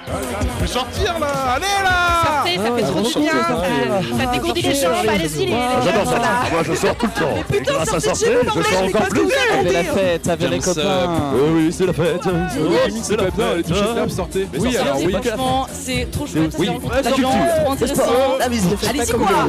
Faut sortir là. Allez là. Sortez, ça fait trop du bien. Ça dégourdit les jambes. Allez-y, les J'adore jeunes, là. ça. Moi, je sors tout le temps. Mais putain, Grâce à sortez de sortir, chez vous, je sors bordel, encore plus. Ça fait la fête, ça fait les copains. Oui, c'est la fête. C'est la bien. Allez toucher de table, sortez. Oui, alors oui. Franchement, c'est trop chouette. Oui, la culture, trop intéressant. La musique. Allez-y, quoi.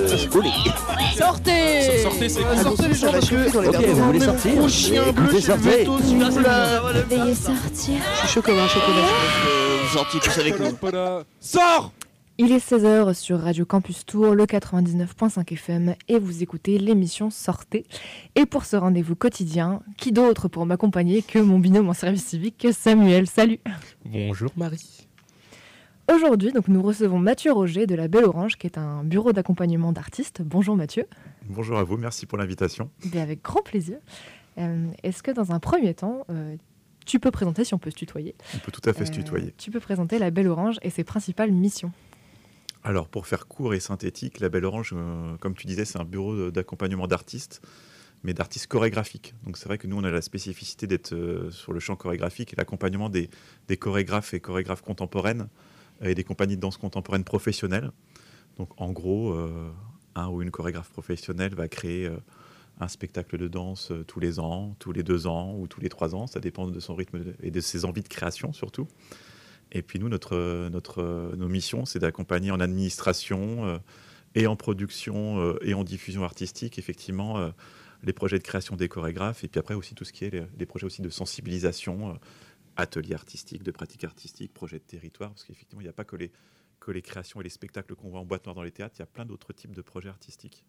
Sortez. Sortez, sortez les gens parce que. Ok, vous voulez sortir? Gros chien bleu, Écoutez, c'est le sortez. veto, s'il vous plaît. Veuillez sortir. Je suis chaud comme un chocolat. Vous sortiez tous avec nous. Sors. Il est 16h sur Radio Campus Tour, le 99.5 FM, et vous écoutez l'émission Sortez. Et pour ce rendez-vous quotidien, qui d'autre pour m'accompagner que mon binôme en service civique, Samuel. Salut. Bonjour Marie. Aujourd'hui, donc, nous recevons Mathieu Roger de la Belle Orange, qui est un bureau d'accompagnement d'artistes. Bonjour Mathieu. Bonjour à vous, merci pour l'invitation. Et avec grand plaisir. Est-ce que dans un premier temps, tu peux présenter, si on peut se tutoyer. On peut tout à fait se tutoyer. Tu peux présenter la Belle Orange et ses principales missions. Alors, pour faire court et synthétique, la Belle Orange, comme tu disais, c'est un bureau d'accompagnement d'artistes, mais d'artistes chorégraphiques. Donc c'est vrai que nous, on a la spécificité d'être sur le champ chorégraphique et l'accompagnement des chorégraphes et chorégraphes contemporaines et des compagnies de danse contemporaine professionnelles. Donc en gros, un ou une chorégraphe professionnelle va créer un spectacle de danse tous les ans, tous les 2 ans ou tous les 3 ans. Ça dépend de son rythme et de ses envies de création surtout. Et puis nous, nos missions, c'est d'accompagner en administration et en production et en diffusion artistique, effectivement, les projets de création des chorégraphes. Et puis après aussi tout ce qui est les projets aussi de sensibilisation, ateliers artistiques, de pratiques artistiques, projets de territoire. Parce qu'effectivement, il n'y a pas que les créations et les spectacles qu'on voit en boîte noire dans les théâtres. Il y a plein d'autres types de projets artistiques.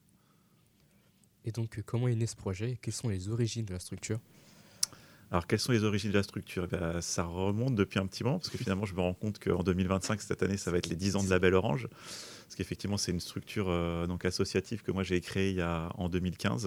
Et donc, comment est né ce projet et quelles sont les origines de la structure ? Alors, quelles sont les origines de la structure ? Ça remonte depuis un petit moment, parce que finalement, je me rends compte qu'en 2025, cette année, ça va être les 10 ans de la Belle Orange. Parce qu'effectivement, c'est une structure donc associative que moi, j'ai créée en 2015.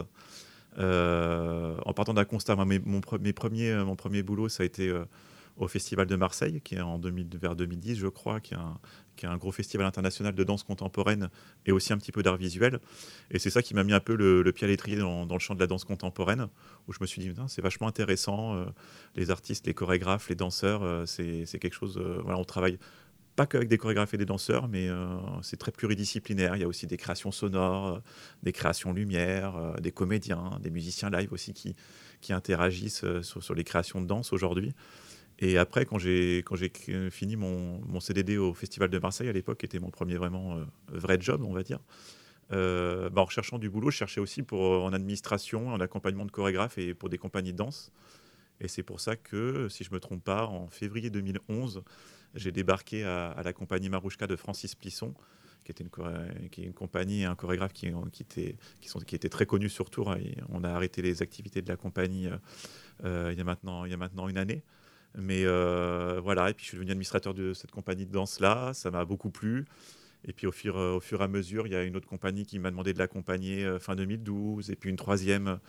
En partant d'un constat, mon premier boulot, ça a été au Festival de Marseille, qui est vers 2010, je crois, qui est un gros festival international de danse contemporaine et aussi un petit peu d'art visuel. Et c'est ça qui m'a mis un peu le pied à l'étrier dans le champ de la danse contemporaine, où je me suis dit, c'est vachement intéressant, les artistes, les chorégraphes, les danseurs, c'est quelque chose... on travaille pas qu'avec des chorégraphes et des danseurs, mais c'est très pluridisciplinaire. Il y a aussi des créations sonores, des créations lumière, des comédiens, des musiciens live aussi qui interagissent sur les créations de danse aujourd'hui. Et après, quand j'ai fini mon CDD au Festival de Marseille, à l'époque, qui était mon premier vraiment vrai job, on va dire, en recherchant du boulot, je cherchais aussi en administration, en accompagnement de chorégraphes et pour des compagnies de danse. Et c'est pour ça que, si je ne me trompe pas, en février 2011, j'ai débarqué à la compagnie Marouchka de Francis Plisson, qui est une compagnie et un chorégraphe qui étaient très connus sur Tours. Et on a arrêté les activités de la compagnie il y a maintenant une année. Mais voilà, et puis je suis devenu administrateur de cette compagnie de danse-là, ça m'a beaucoup plu. Et puis au fur et à mesure, il y a une autre compagnie qui m'a demandé de l'accompagner fin 2012, et puis une troisième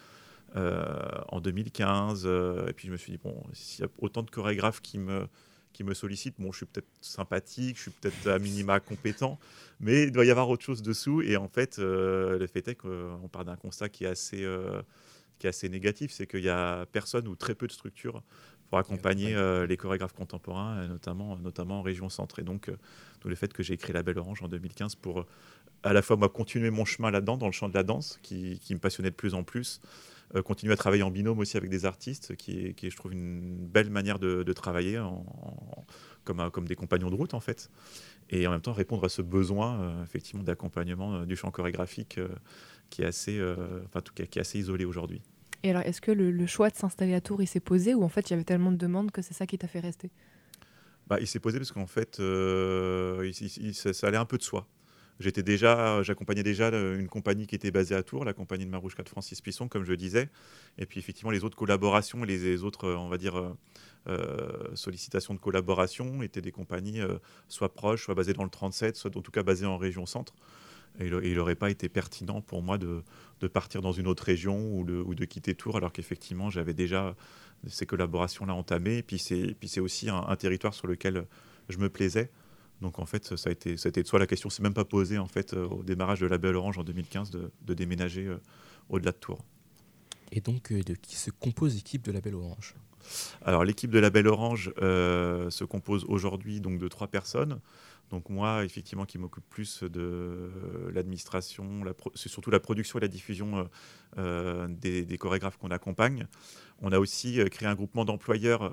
en 2015. Et puis je me suis dit, bon, s'il y a autant de chorégraphes qui me sollicitent, bon, je suis peut-être sympathique, je suis peut-être à minima compétent, mais il doit y avoir autre chose dessous. Et en fait, le fait est qu'on part d'un constat qui est assez négatif, c'est qu'il n'y a personne ou très peu de structures pour accompagner les chorégraphes contemporains, notamment en région centre. Et donc, le fait que j'ai créé la Belle Orange en 2015 pour à la fois moi continuer mon chemin là-dedans, dans le champ de la danse, qui me passionnait de plus en plus, continuer à travailler en binôme aussi avec des artistes, qui est, je trouve, une belle manière de travailler comme des compagnons de route, en fait. Et en même temps, répondre à ce besoin, effectivement, d'accompagnement du champ chorégraphique qui est assez isolé aujourd'hui. Et alors, est-ce que le choix de s'installer à Tours, il s'est posé ou en fait, il y avait tellement de demandes que c'est ça qui t'a fait rester ? Il s'est posé parce qu'en fait, ça allait un peu de soi. J'accompagnais déjà une compagnie qui était basée à Tours, la compagnie de Marouchka de Francis Plisson, comme je le disais. Et puis, effectivement, les autres collaborations, les autres, on va dire, sollicitations de collaboration étaient des compagnies soit proches, soit basées dans le 37, soit en tout cas basées en région centre. Et il n'aurait pas été pertinent pour moi de partir dans une autre région ou de quitter Tours, alors qu'effectivement, j'avais déjà ces collaborations-là entamées. Et puis c'est aussi un territoire sur lequel je me plaisais. Donc en fait, ça a été de soi. La question ne s'est même pas posée en fait, au démarrage de la Belle Orange en 2015 de déménager au-delà de Tours. Et donc, de qui se compose l'équipe de la Belle Orange ? Alors l'équipe de la Belle Orange se compose aujourd'hui donc de 3 personnes. Donc moi, effectivement, qui m'occupe plus de l'administration, c'est surtout la production et la diffusion des chorégraphes qu'on accompagne. On a aussi créé un groupement d'employeurs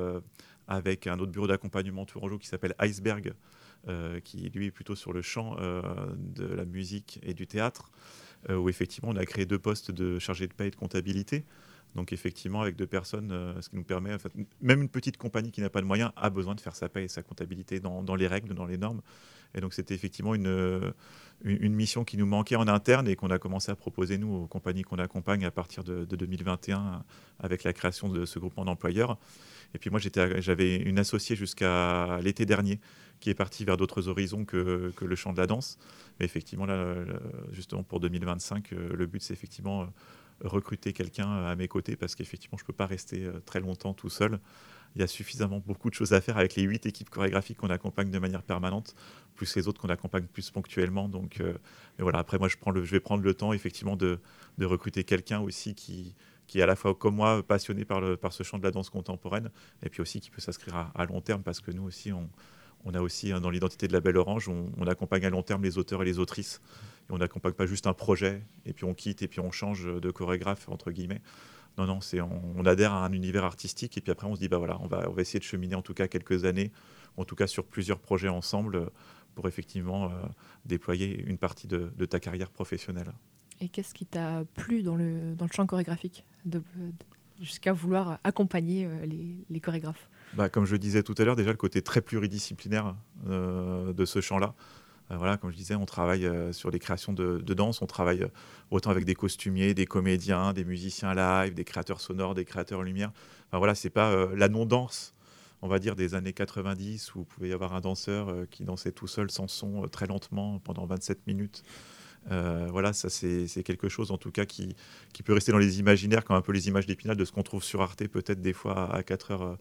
avec un autre bureau d'accompagnement tourangeau qui s'appelle Iceberg, qui lui est plutôt sur le champ de la musique et du théâtre, où effectivement on a créé 2 postes de chargé de paie et de comptabilité. Donc effectivement, avec 2 personnes, ce qui nous permet, en fait, même une petite compagnie qui n'a pas de moyens a besoin de faire sa paie et sa comptabilité dans les règles, dans les normes. Et donc c'était effectivement une mission qui nous manquait en interne et qu'on a commencé à proposer, nous, aux compagnies qu'on accompagne à partir de 2021 avec la création de ce groupement d'employeurs. Et puis moi, j'avais une associée jusqu'à l'été dernier qui est partie vers d'autres horizons que le champ de la danse. Mais effectivement, là, justement, pour 2025, le but, c'est effectivement recruter quelqu'un à mes côtés parce qu'effectivement, je ne peux pas rester très longtemps tout seul. Il y a suffisamment beaucoup de choses à faire avec les 8 équipes chorégraphiques qu'on accompagne de manière permanente, plus les autres qu'on accompagne plus ponctuellement. Donc, et voilà, après, moi, je vais prendre le temps, effectivement, de recruter quelqu'un aussi qui est à la fois, comme moi, passionné par ce champ de la danse contemporaine, et puis aussi qui peut s'inscrire à long terme, parce que nous aussi, on a aussi, dans l'identité de la Belle Orange, on accompagne à long terme les auteurs et les autrices. Et on n'accompagne pas juste un projet, et puis on quitte, et puis on change de chorégraphe, entre guillemets. Non, on adhère à un univers artistique, et puis après on se dit, bah voilà, on va essayer de cheminer en tout cas quelques années, en tout cas sur plusieurs projets ensemble, pour effectivement déployer une partie de ta carrière professionnelle. Et qu'est-ce qui t'a plu dans le champ chorégraphique, jusqu'à vouloir accompagner les chorégraphes? Comme je le disais tout à l'heure, déjà le côté très pluridisciplinaire de ce champ-là. Voilà, comme je disais, on travaille sur les créations de danse, on travaille autant avec des costumiers, des comédiens, des musiciens live, des créateurs sonores, des créateurs lumière. Enfin, voilà, c'est pas la non-danse, on va dire, des années 90 où il pouvait y avoir un danseur qui dansait tout seul sans son très lentement pendant 27 minutes. Voilà, ça c'est quelque chose en tout cas qui peut rester dans les imaginaires, comme un peu les images d'Épinal de ce qu'on trouve sur Arte peut-être des fois à 4h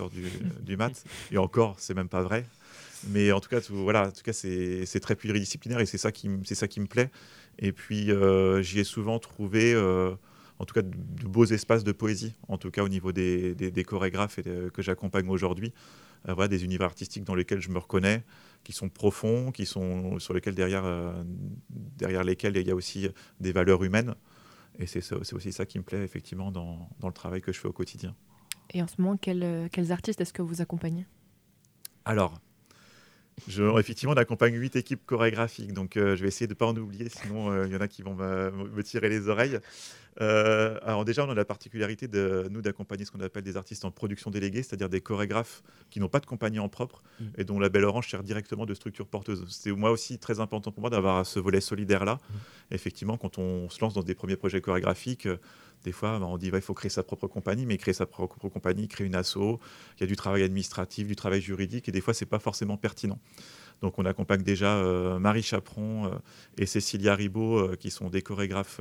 du mat. Et encore, c'est même pas vrai. Mais en tout cas, c'est très pluridisciplinaire et c'est ça qui me plaît. Et puis j'y ai souvent trouvé en tout cas de beaux espaces de poésie, en tout cas au niveau des chorégraphes que j'accompagne aujourd'hui. Voilà, des univers artistiques dans lesquels je me reconnais, qui sont profonds, sur lesquels derrière lesquels il y a aussi des valeurs humaines. Et c'est aussi ça qui me plaît effectivement dans le travail que je fais au quotidien. Et en ce moment, quels artistes est-ce que vous accompagnez ? Alors, effectivement, on accompagne 8 équipes chorégraphiques, donc je vais essayer de ne pas en oublier, sinon il y en a qui vont me tirer les oreilles. Alors déjà, on a la particularité d'accompagner ce qu'on appelle des artistes en production déléguée, c'est-à-dire des chorégraphes qui n'ont pas de compagnie en propre et dont la Belle Orange sert directement de structure porteuse. C'est moi aussi très important pour moi d'avoir ce volet solidaire-là. Effectivement, quand on se lance dans des premiers projets chorégraphiques, des fois, on dit il faut créer sa propre compagnie, mais créer sa propre compagnie, créer une asso, il y a du travail administratif, du travail juridique, et des fois, ce n'est pas forcément pertinent. Donc, on accompagne déjà Marie Chaperon et Cécilia Ribot, qui sont des chorégraphes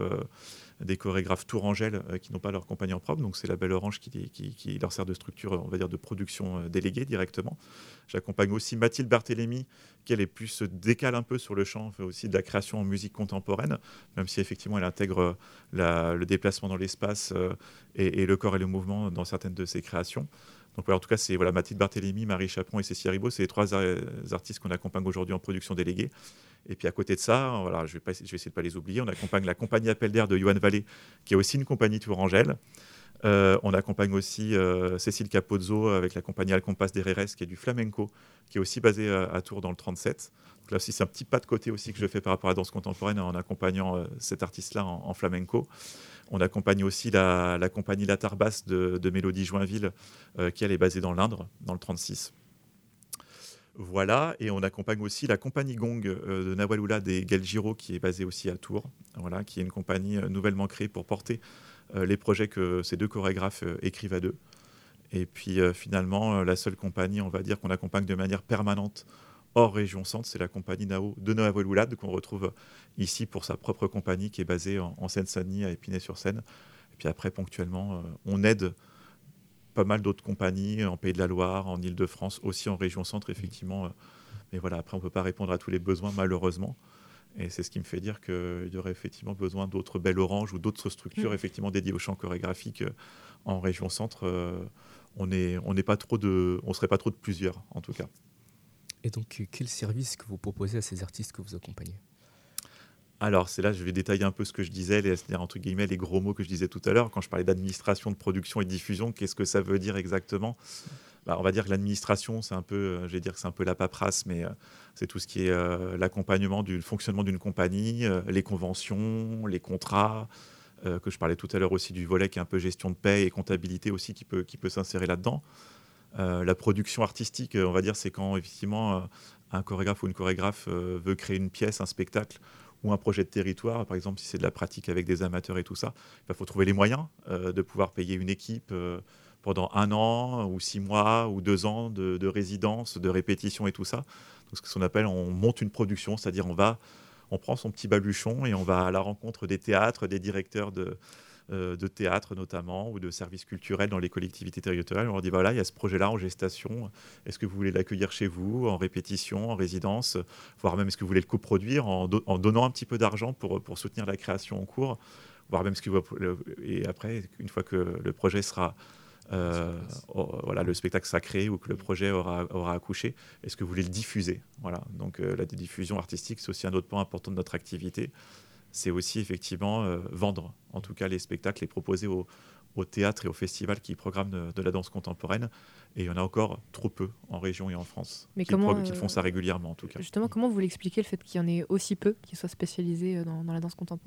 tourangelles qui n'ont pas leur compagnie en propre. Donc, c'est la Belle Orange qui leur sert de structure, on va dire, de production déléguée directement. J'accompagne aussi Mathilde Barthélémy, qui elle se décale un peu sur le champ, fait aussi de la création en musique contemporaine, même si effectivement elle intègre le déplacement dans l'espace et le corps et le mouvement dans certaines de ses créations. Donc en tout cas, c'est Mathilde Barthélémy, Marie Chaperon et Cécilia Ribot, c'est les 3 artistes qu'on accompagne aujourd'hui en production déléguée. Et puis à côté de ça, je vais essayer de ne pas les oublier, on accompagne la compagnie Appel d'air de Yoann Vallée, qui est aussi une compagnie tourangelle. On accompagne aussi Cécile Capozzo avec la compagnie Al Compás de Reres, qui est du flamenco, qui est aussi basée à Tours dans le 37. Donc là aussi, c'est un petit pas de côté aussi que je fais par rapport à la danse contemporaine en accompagnant cet artiste-là en flamenco. On accompagne aussi la compagnie La Tarbasse de Mélodie Joinville, qui elle est basée dans l'Indre, dans le 36. Voilà, et on accompagne aussi la compagnie Gong de Nawaloula des Galgiro, qui est basée aussi à Tours, voilà, qui est une compagnie nouvellement créée pour porter les projets que ces 2 chorégraphes écrivent à 2. Et puis finalement, la seule compagnie, on va dire, qu'on accompagne de manière permanente hors région centre, c'est la compagnie Nao de Nawaloula, qu'on retrouve ici pour sa propre compagnie qui est basée en Seine-Saint-Denis, à Épinay-sur-Seine. Et puis après, ponctuellement, on aide pas mal d'autres compagnies en Pays de la Loire, en Île-de-France, aussi en région centre, effectivement. Mais voilà, après, on ne peut pas répondre à tous les besoins, malheureusement. Et c'est ce qui me fait dire qu'il y aurait effectivement besoin d'autres Belle Orange ou d'autres structures effectivement dédiées au chant chorégraphique en région centre. On serait pas trop de plusieurs en tout cas. Et donc, quel service que vous proposez à ces artistes que vous accompagnez ? Alors, c'est là, je vais détailler un peu ce que je disais, c'est-à-dire entre guillemets les gros mots que je disais tout à l'heure. Quand je parlais d'administration, de production et de diffusion, qu'est-ce que ça veut dire exactement ? On va dire que l'administration, c'est un peu, je vais dire que c'est un peu la paperasse, mais c'est tout ce qui est l'accompagnement du fonctionnement d'une compagnie, les conventions, les contrats, que je parlais tout à l'heure aussi du volet qui est un peu gestion de paie et comptabilité aussi qui peut s'insérer là-dedans. La production artistique, on va dire, c'est quand effectivement un chorégraphe ou une chorégraphe veut créer une pièce, un spectacle ou un projet de territoire, par exemple si c'est de la pratique avec des amateurs et tout ça, il faut trouver les moyens de pouvoir payer une équipe pendant 1 an ou 6 mois ou 2 ans de résidence, de répétition et tout ça. Donc, ce qu'on appelle, on monte une production, c'est-à-dire on prend son petit baluchon et on va à la rencontre des théâtres, des directeurs de théâtre notamment, ou de services culturels dans les collectivités territoriales. On leur dit, voilà, il y a ce projet-là en gestation, est-ce que vous voulez l'accueillir chez vous, en répétition, en résidence, voire même est-ce que vous voulez le coproduire en donnant un petit peu d'argent pour soutenir la création en cours, voire même et après, une fois que le projet sera... le spectacle sera créé ou que le projet aura accouché, est-ce que vous voulez le diffuser ? Voilà. Donc la diffusion artistique, c'est aussi un autre point important de notre activité. C'est aussi effectivement vendre, en tout cas les spectacles, les proposer au théâtre et aux festivals qui programment de la danse contemporaine. Et il y en a encore trop peu en région et en France qui font ça régulièrement en tout cas. Justement, comment vous l'expliquez le fait qu'il y en ait aussi peu qui soient spécialisés dans la danse contemporaine ?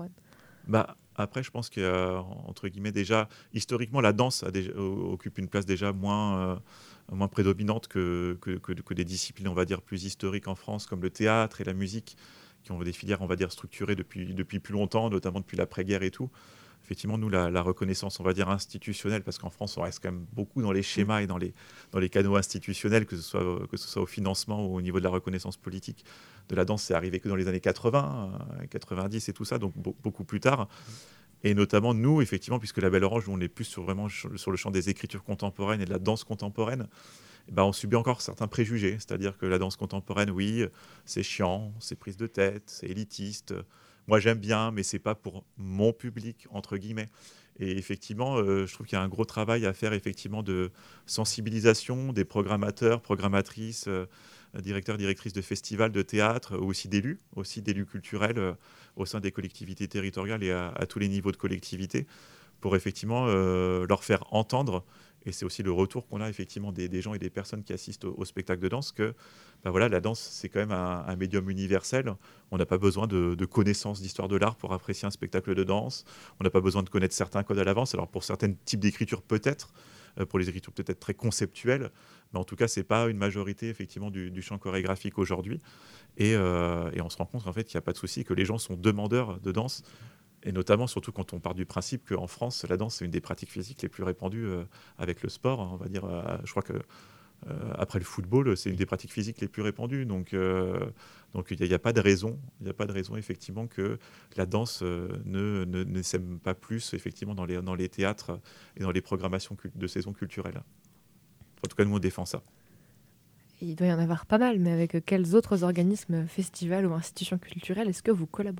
Après, je pense que, entre guillemets, déjà, historiquement, la danse occupe une place déjà moins prédominante que des disciplines, on va dire, plus historiques en France, comme le théâtre et la musique, qui ont des filières, on va dire, structurées depuis plus longtemps, notamment depuis l'après-guerre et tout. Effectivement, nous, la reconnaissance, on va dire, institutionnelle, parce qu'en France, on reste quand même beaucoup dans les schémas et dans les canaux institutionnels, que ce soit au financement ou au niveau de la reconnaissance politique de la danse, c'est arrivé que dans les années 80, 90 et tout ça, donc beaucoup plus tard. Et notamment, nous, effectivement, puisque la Belle Orange, on est plus vraiment sur le champ des écritures contemporaines et de la danse contemporaine, on subit encore certains préjugés. C'est-à-dire que la danse contemporaine, oui, c'est chiant, c'est prise de tête, c'est élitiste. Moi, j'aime bien, mais c'est pas pour mon public, entre guillemets. Et effectivement, je trouve qu'il y a un gros travail à faire, effectivement, de sensibilisation des programmateurs, programmatrices, directeurs, directrices de festivals, de théâtre, aussi d'élus culturels au sein des collectivités territoriales et à tous les niveaux de collectivité, pour effectivement leur faire entendre. Et c'est aussi le retour qu'on a effectivement des gens et des personnes qui assistent au spectacle de danse que la danse, c'est quand même un médium universel. On n'a pas besoin de connaissances d'histoire de l'art pour apprécier un spectacle de danse. On n'a pas besoin de connaître certains codes à l'avance. Alors pour certains types d'écriture peut-être, pour les écritures peut-être très conceptuelles, mais en tout cas, ce n'est pas une majorité effectivement du champ chorégraphique aujourd'hui. Et on se rend compte en fait qu'il n'y a pas de souci, que les gens sont demandeurs de danse. Et notamment, surtout quand on part du principe qu'en France, la danse, c'est une des pratiques physiques les plus répandues avec le sport. On va dire, je crois que après le football, c'est une des pratiques physiques les plus répandues. Donc il n'y a pas de raison, effectivement, que la danse ne s'aime pas plus effectivement dans les théâtres et dans les programmations de saison culturelle. En tout cas, nous, on défend ça. Il doit y en avoir pas mal, mais avec quels autres organismes, festivals ou institutions culturelles est-ce que vous collaborez ?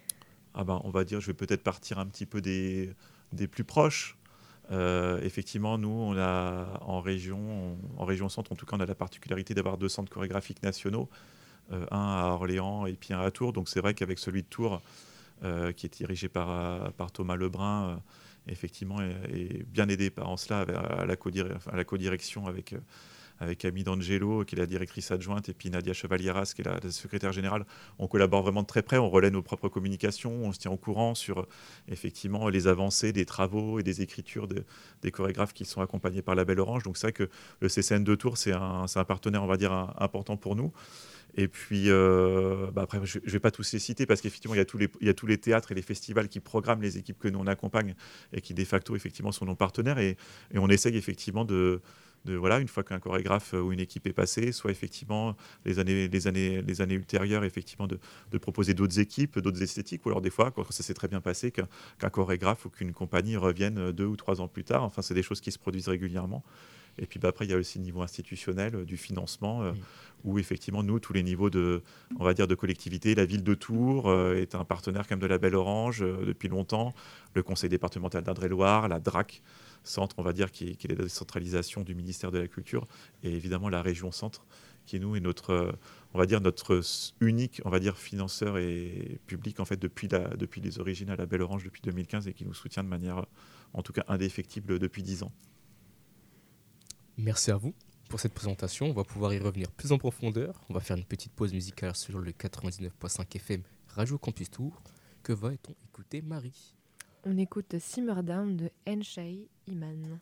On va dire, je vais peut-être partir un petit peu des plus proches. Effectivement, nous, on a en région centre, en tout cas, on a la particularité d'avoir 2 centres chorégraphiques nationaux, un à Orléans et puis un à Tours. Donc c'est vrai qu'avec celui de Tours, qui est dirigé par Thomas Lebrun, effectivement, est bien aidé en cela à la codirection avec Camille D'Angelo, qui est la directrice adjointe, et puis Nadia Chevalieras, qui est la secrétaire générale. On collabore vraiment de très près, on relaie nos propres communications, on se tient au courant sur effectivement les avancées des travaux et des écritures des chorégraphes qui sont accompagnés par la Belle Orange. Donc c'est vrai que le CCN de Tours, c'est un partenaire, on va dire, important pour nous. Et puis, après, je ne vais pas tous les citer parce qu'effectivement, il y a tous les théâtres et les festivals qui programment les équipes que nous on accompagne et qui, de facto, effectivement, sont nos partenaires. Et on essaye effectivement une fois qu'un chorégraphe ou une équipe est passée, soit effectivement les années ultérieures, effectivement, de proposer d'autres équipes, d'autres esthétiques, ou alors des fois, quand ça s'est très bien passé, qu'un chorégraphe ou qu'une compagnie revienne 2 ou 3 ans plus tard. Enfin, c'est des choses qui se produisent régulièrement. Et puis après, il y a aussi le niveau institutionnel du financement, où effectivement, nous, tous les niveaux de collectivité, la ville de Tours est un partenaire quand même de la Belle Orange depuis longtemps, le conseil départemental d'Indre-et-Loire, la DRAC, centre, on va dire, qui est la décentralisation du ministère de la Culture, et évidemment la région Centre, qui nous est notre unique, on va dire, financeur et public en fait depuis les origines à la Belle Orange depuis 2015 et qui nous soutient de manière, en tout cas, indéfectible depuis 10 ans. Merci à vous pour cette présentation. On va pouvoir y revenir plus en profondeur. On va faire une petite pause musicale sur le 99.5 FM Radio Campus Tours. Que va-t-on écouter, Marie ? On écoute Simmer Down de Nchai Iman.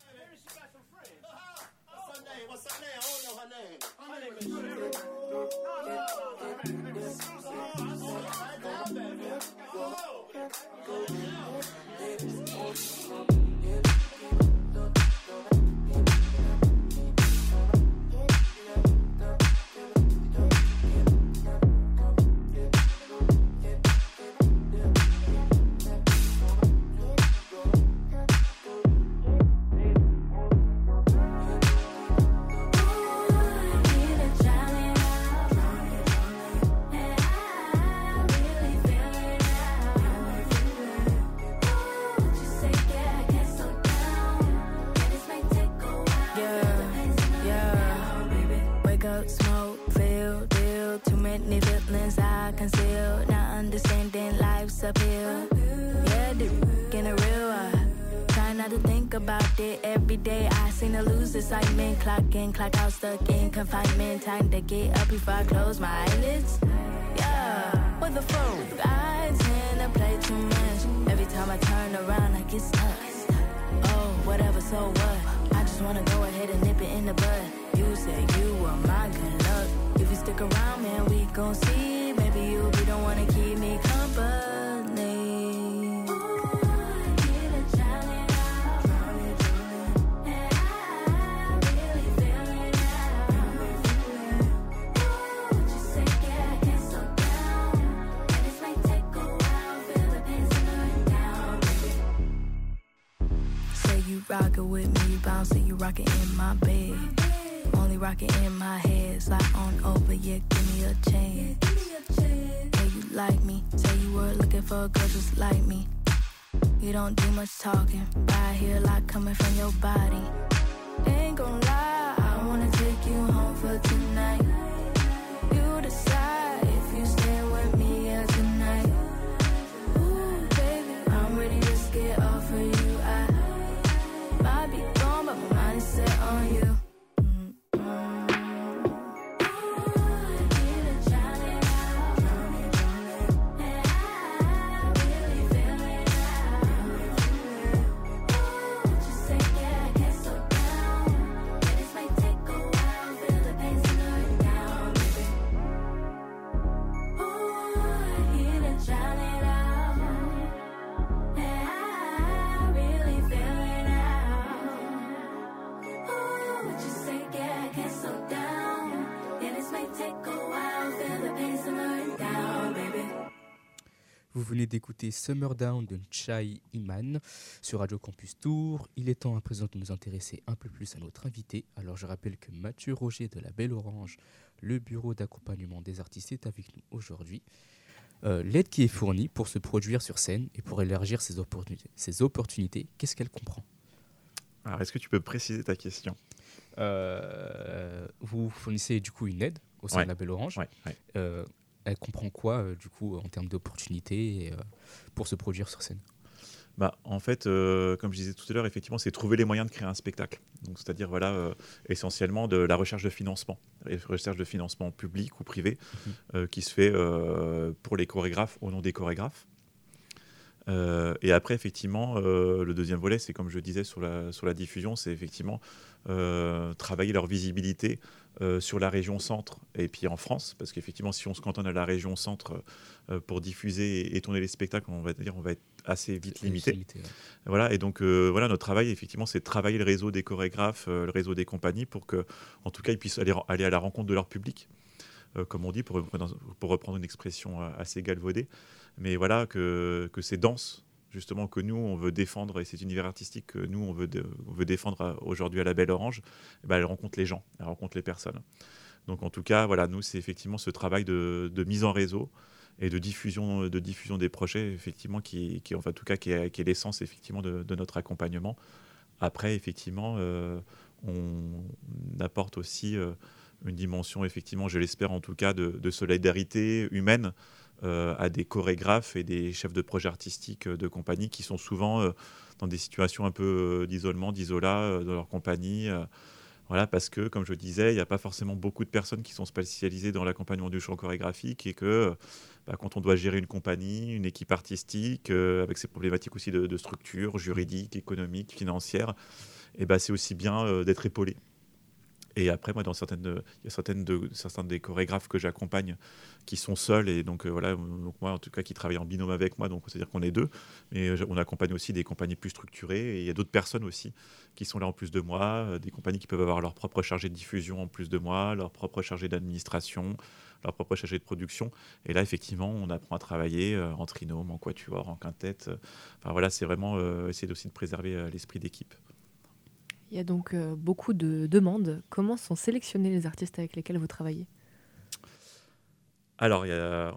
Uphill. Yeah, dude, in a real try not to think about it every day. I seem to lose excitement. Clock in, clock out, stuck in confinement. Time to get up before I close my eyelids. Yeah, with the phone, I tend to play too much. Every time I turn around, I get stuck. Oh, whatever, so what? I just wanna go ahead and nip it in the bud. You said you were my good luck. If you stick around, man, we gon' see. Maybe you'll be the one to keep me company. Rockin' with me, bouncing, you rockin' in my bed. Only rockin' in my head, slide on over, yeah, give me a chance. Hey, you like me, say you were looking for a girl just like me. You don't do much talking, but I hear a lot coming from your body. Ain't gon' lie, I wanna take you home for tonight. You decide if you stay with me as tonight. Ooh, baby, I'm ready to get off of you. Might be gone, but my mind is set on you. Vous venez d'écouter Summer Down de Nchai Iman sur Radio Campus Tours. Il est temps à présent de nous intéresser un peu plus à notre invité. Alors je rappelle que Mathieu Roger de la Belle Orange, le bureau d'accompagnement des artistes, est avec nous aujourd'hui. L'aide qui est fournie pour se produire sur scène et pour élargir ses opportunités, qu'est-ce qu'elle comprend ? Alors est-ce que tu peux préciser ta question ? Vous fournissez du coup une aide au sein de la Belle Orange. Elle comprend quoi, du coup, en termes d'opportunités pour se produire sur scène ? En fait, comme je disais tout à l'heure, effectivement, c'est trouver les moyens de créer un spectacle. Donc, c'est-à-dire, essentiellement de la recherche de financement. La recherche de financement public ou privé qui se fait pour les chorégraphes, au nom des chorégraphes. Et après, effectivement, le deuxième volet, c'est comme je disais sur la diffusion, c'est effectivement travailler leur visibilité sur la région centre et puis en France, parce qu'effectivement, si on se cantonne à la région centre pour diffuser et tourner les spectacles, on va être assez vite limité. Voilà, et donc notre travail, effectivement, c'est de travailler le réseau des chorégraphes, le réseau des compagnies, pour que, en tout cas, ils puissent aller à la rencontre de leur public. Comme on dit, pour reprendre une expression assez galvaudée, mais voilà, que c'est dense, justement que nous on veut défendre, et cet univers artistique que nous on veut défendre aujourd'hui à la Belle Orange, elle rencontre les gens, elle rencontre les personnes. Donc en tout cas, voilà, nous c'est effectivement ce travail de mise en réseau et de diffusion des projets, effectivement, qui est l'essence effectivement de notre accompagnement. Après, effectivement, on apporte aussi une dimension, effectivement, je l'espère en tout cas, de solidarité humaine à des chorégraphes et des chefs de projet artistiques de compagnie qui sont souvent dans des situations un peu d'isolement, d'isolat dans leur compagnie. Voilà, parce que, comme je disais, il n'y a pas forcément beaucoup de personnes qui sont spécialisées dans l'accompagnement du chant chorégraphique et que quand on doit gérer une compagnie, une équipe artistique, avec ses problématiques aussi de structure, juridique, économique, financière, c'est aussi bien d'être épaulé. Et après, moi, il y a certains des chorégraphes que j'accompagne qui sont seuls, et donc donc moi, en tout cas, qui travaillent en binôme avec moi, donc c'est-à-dire qu'on est deux, mais on accompagne aussi des compagnies plus structurées, et il y a d'autres personnes aussi qui sont là en plus de moi, des compagnies qui peuvent avoir leur propre chargé de diffusion en plus de moi, leur propre chargé d'administration, leur propre chargé de production, et là, effectivement, on apprend à travailler en trinôme, en quatuor, en quintette, c'est vraiment essayer aussi de préserver l'esprit d'équipe. Il y a donc beaucoup de demandes. Comment sont sélectionnés les artistes avec lesquels vous travaillez ? Alors, il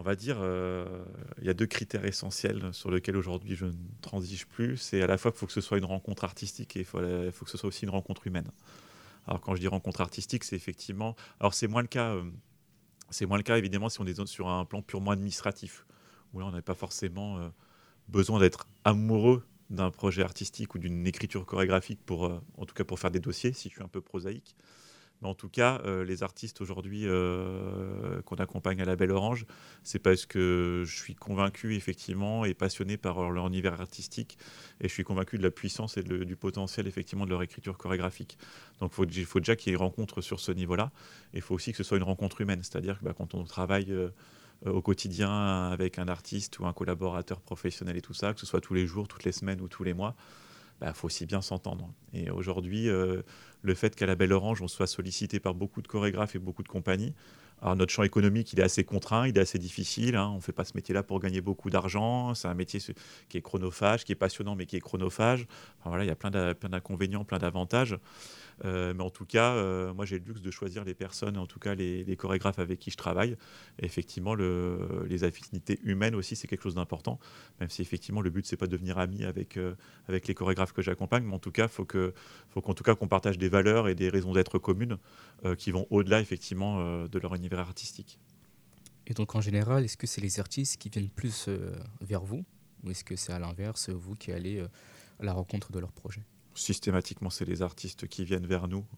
y a 2 critères essentiels sur lesquels aujourd'hui je ne transige plus. C'est à la fois qu'il faut que ce soit une rencontre artistique et il faut que ce soit aussi une rencontre humaine. Alors, quand je dis rencontre artistique, c'est effectivement... Alors, c'est moins le cas évidemment, si on est sur un plan purement administratif, où là, on n'a pas forcément besoin d'être amoureux d'un projet artistique ou d'une écriture chorégraphique en tout cas pour faire des dossiers, si je suis un peu prosaïque. Mais en tout cas, les artistes aujourd'hui qu'on accompagne à la Belle Orange, c'est parce que je suis convaincu effectivement et passionné par leur univers artistique, et je suis convaincu de la puissance et du potentiel effectivement de leur écriture chorégraphique. Donc il faut déjà qu'il y ait une rencontre sur ce niveau-là, et il faut aussi que ce soit une rencontre humaine, c'est-à-dire que quand on travaille au quotidien avec un artiste ou un collaborateur professionnel et tout ça, que ce soit tous les jours, toutes les semaines ou tous les mois, faut aussi bien s'entendre. Et aujourd'hui, le fait qu'à la Belle Orange, on soit sollicité par beaucoup de chorégraphes et beaucoup de compagnies, alors notre champ économique, il est assez contraint, il est assez difficile, on ne fait pas ce métier-là pour gagner beaucoup d'argent, c'est un métier qui est chronophage, qui est passionnant, mais qui est chronophage. Il y a plein d'inconvénients, plein d'avantages. Mais en tout cas, moi j'ai le luxe de choisir les personnes, en tout cas les chorégraphes avec qui je travaille. Et effectivement, les affinités humaines aussi, c'est quelque chose d'important, même si effectivement le but c'est pas de devenir ami avec les chorégraphes que j'accompagne, mais en tout cas, faut qu'on partage des valeurs et des raisons d'être communes qui vont au-delà effectivement de leur univers artistique. Et donc en général, est-ce que c'est les artistes qui viennent plus vers vous, ou est-ce que c'est à l'inverse, vous qui allez à la rencontre de leurs projets ? Systématiquement, c'est les artistes qui viennent vers nous.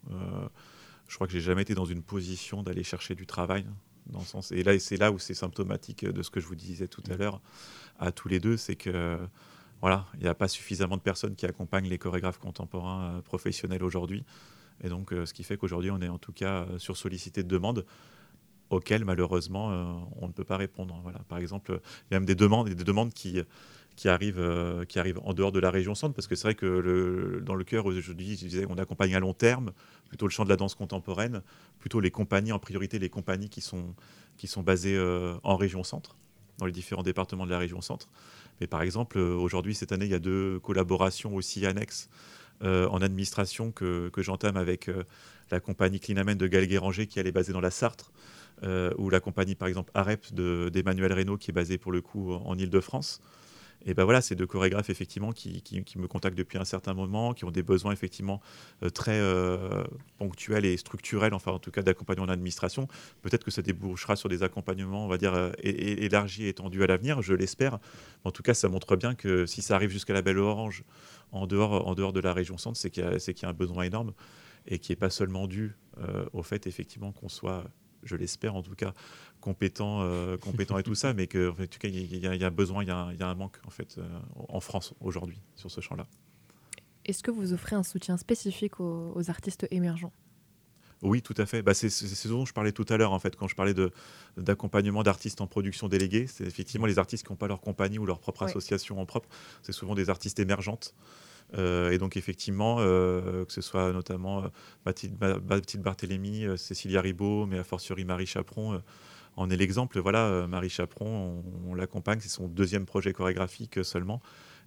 Je crois que j'ai jamais été dans une position d'aller chercher du travail, dans le sens. Et c'est là où c'est symptomatique de ce que je vous disais tout à l'heure à tous les deux, c'est que il n'y a pas suffisamment de personnes qui accompagnent les chorégraphes contemporains professionnels aujourd'hui. Et donc, ce qui fait qu'aujourd'hui, on est en tout cas sursollicité de demandes auxquelles, malheureusement, on ne peut pas répondre. Voilà. Par exemple, il y a même des demandes qui arrivent en dehors de la région centre, parce que c'est vrai que dans le cœur, aujourd'hui, je disais, on accompagne à long terme, plutôt le champ de la danse contemporaine, plutôt les compagnies, en priorité les compagnies qui sont basées en région centre, dans les différents départements de la région centre. Mais par exemple, aujourd'hui, cette année, il y a 2 collaborations aussi annexes en administration que j'entame avec la compagnie Clinamen de Galguéranger, qui est basée dans la Sarthe, ou la compagnie, par exemple, AREP d'Emmanuel Reynaud, qui est basée pour le coup en Île-de-France. Et c'est 2 chorégraphes effectivement qui me contactent depuis un certain moment, qui ont des besoins effectivement très ponctuels et structurels, enfin en tout cas d'accompagnement en administration. Peut-être que ça débouchera sur des accompagnements, on va dire, élargis et étendus à l'avenir, je l'espère. En tout cas, ça montre bien que si ça arrive jusqu'à la Belle Orange, en dehors de la région centre, c'est qu'il y a un besoin énorme, et qui n'est pas seulement dû au fait effectivement qu'on soit, je l'espère en tout cas, compétent et tout ça, mais qu'en fait, en tout cas, il y a un besoin, il y a un manque en fait en France aujourd'hui sur ce champ-là. Est-ce que vous offrez un soutien spécifique aux artistes émergents ? Oui, tout à fait. C'est ce dont je parlais tout à l'heure, en fait, quand je parlais d'accompagnement d'artistes en production déléguée. C'est effectivement les artistes qui n'ont pas leur compagnie ou leur propre association en propre. C'est souvent des artistes émergentes. Et donc, effectivement, que ce soit notamment Mathilde Barthélémy, Cécilia Ribaud, mais a fortiori Marie Chaperon, en est l'exemple. Voilà, Marie Chaperon, on l'accompagne, c'est son 2e projet chorégraphique seulement.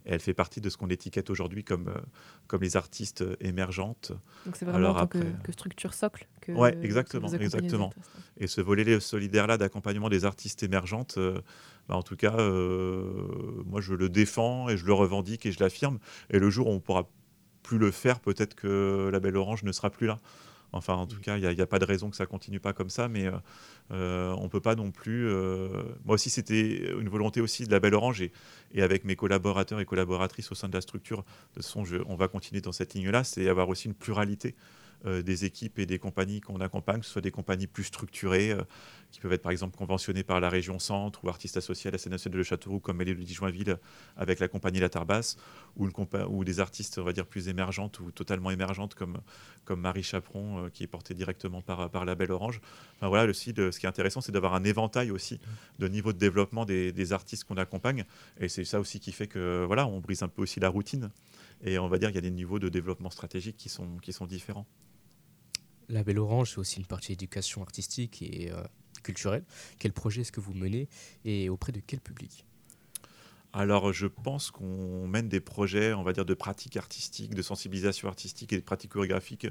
Et elle fait partie de ce qu'on étiquette aujourd'hui comme les artistes émergentes. Donc c'est vraiment en tant que structure socle que ouais, exactement. que vous accompagnez les artistes. Et ce volet solidaire-là d'accompagnement des artistes émergentes, en tout cas, moi je le défends et je le revendique et je l'affirme. Et le jour où on ne pourra plus le faire, peut-être que la Belle Orange ne sera plus là. Enfin, en tout cas, il n'y a pas de raison que ça continue pas comme ça, mais on ne peut pas non plus... Moi aussi, c'était une volonté aussi de la Belle Orange, et avec mes collaborateurs et collaboratrices au sein de la structure, de toute façon, on va continuer dans cette ligne-là, c'est avoir aussi une pluralité des équipes et des compagnies qu'on accompagne, que ce soit des compagnies plus structurées, qui peuvent être par exemple conventionnées par la région Centre ou artistes associés à la scène nationale de Châteauroux comme Mélodie Joinville avec la compagnie La Tarbasse, ou des artistes on va dire plus émergentes ou totalement émergentes comme Marie Chaperon qui est portée directement par la Belle Orange. Enfin, voilà, ce qui est intéressant, c'est d'avoir un éventail aussi de niveau de développement des artistes qu'on accompagne, et c'est ça aussi qui fait que voilà, on brise un peu aussi la routine, et on va dire qu'il y a des niveaux de développement stratégique qui sont différents. La Belle Orange, c'est aussi une partie éducation artistique et culturelle. Quel projet est-ce que vous menez et auprès de quel public ? Alors, je pense qu'on mène des projets, on va dire, de pratiques artistiques, de sensibilisation artistique et de pratiques chorégraphiques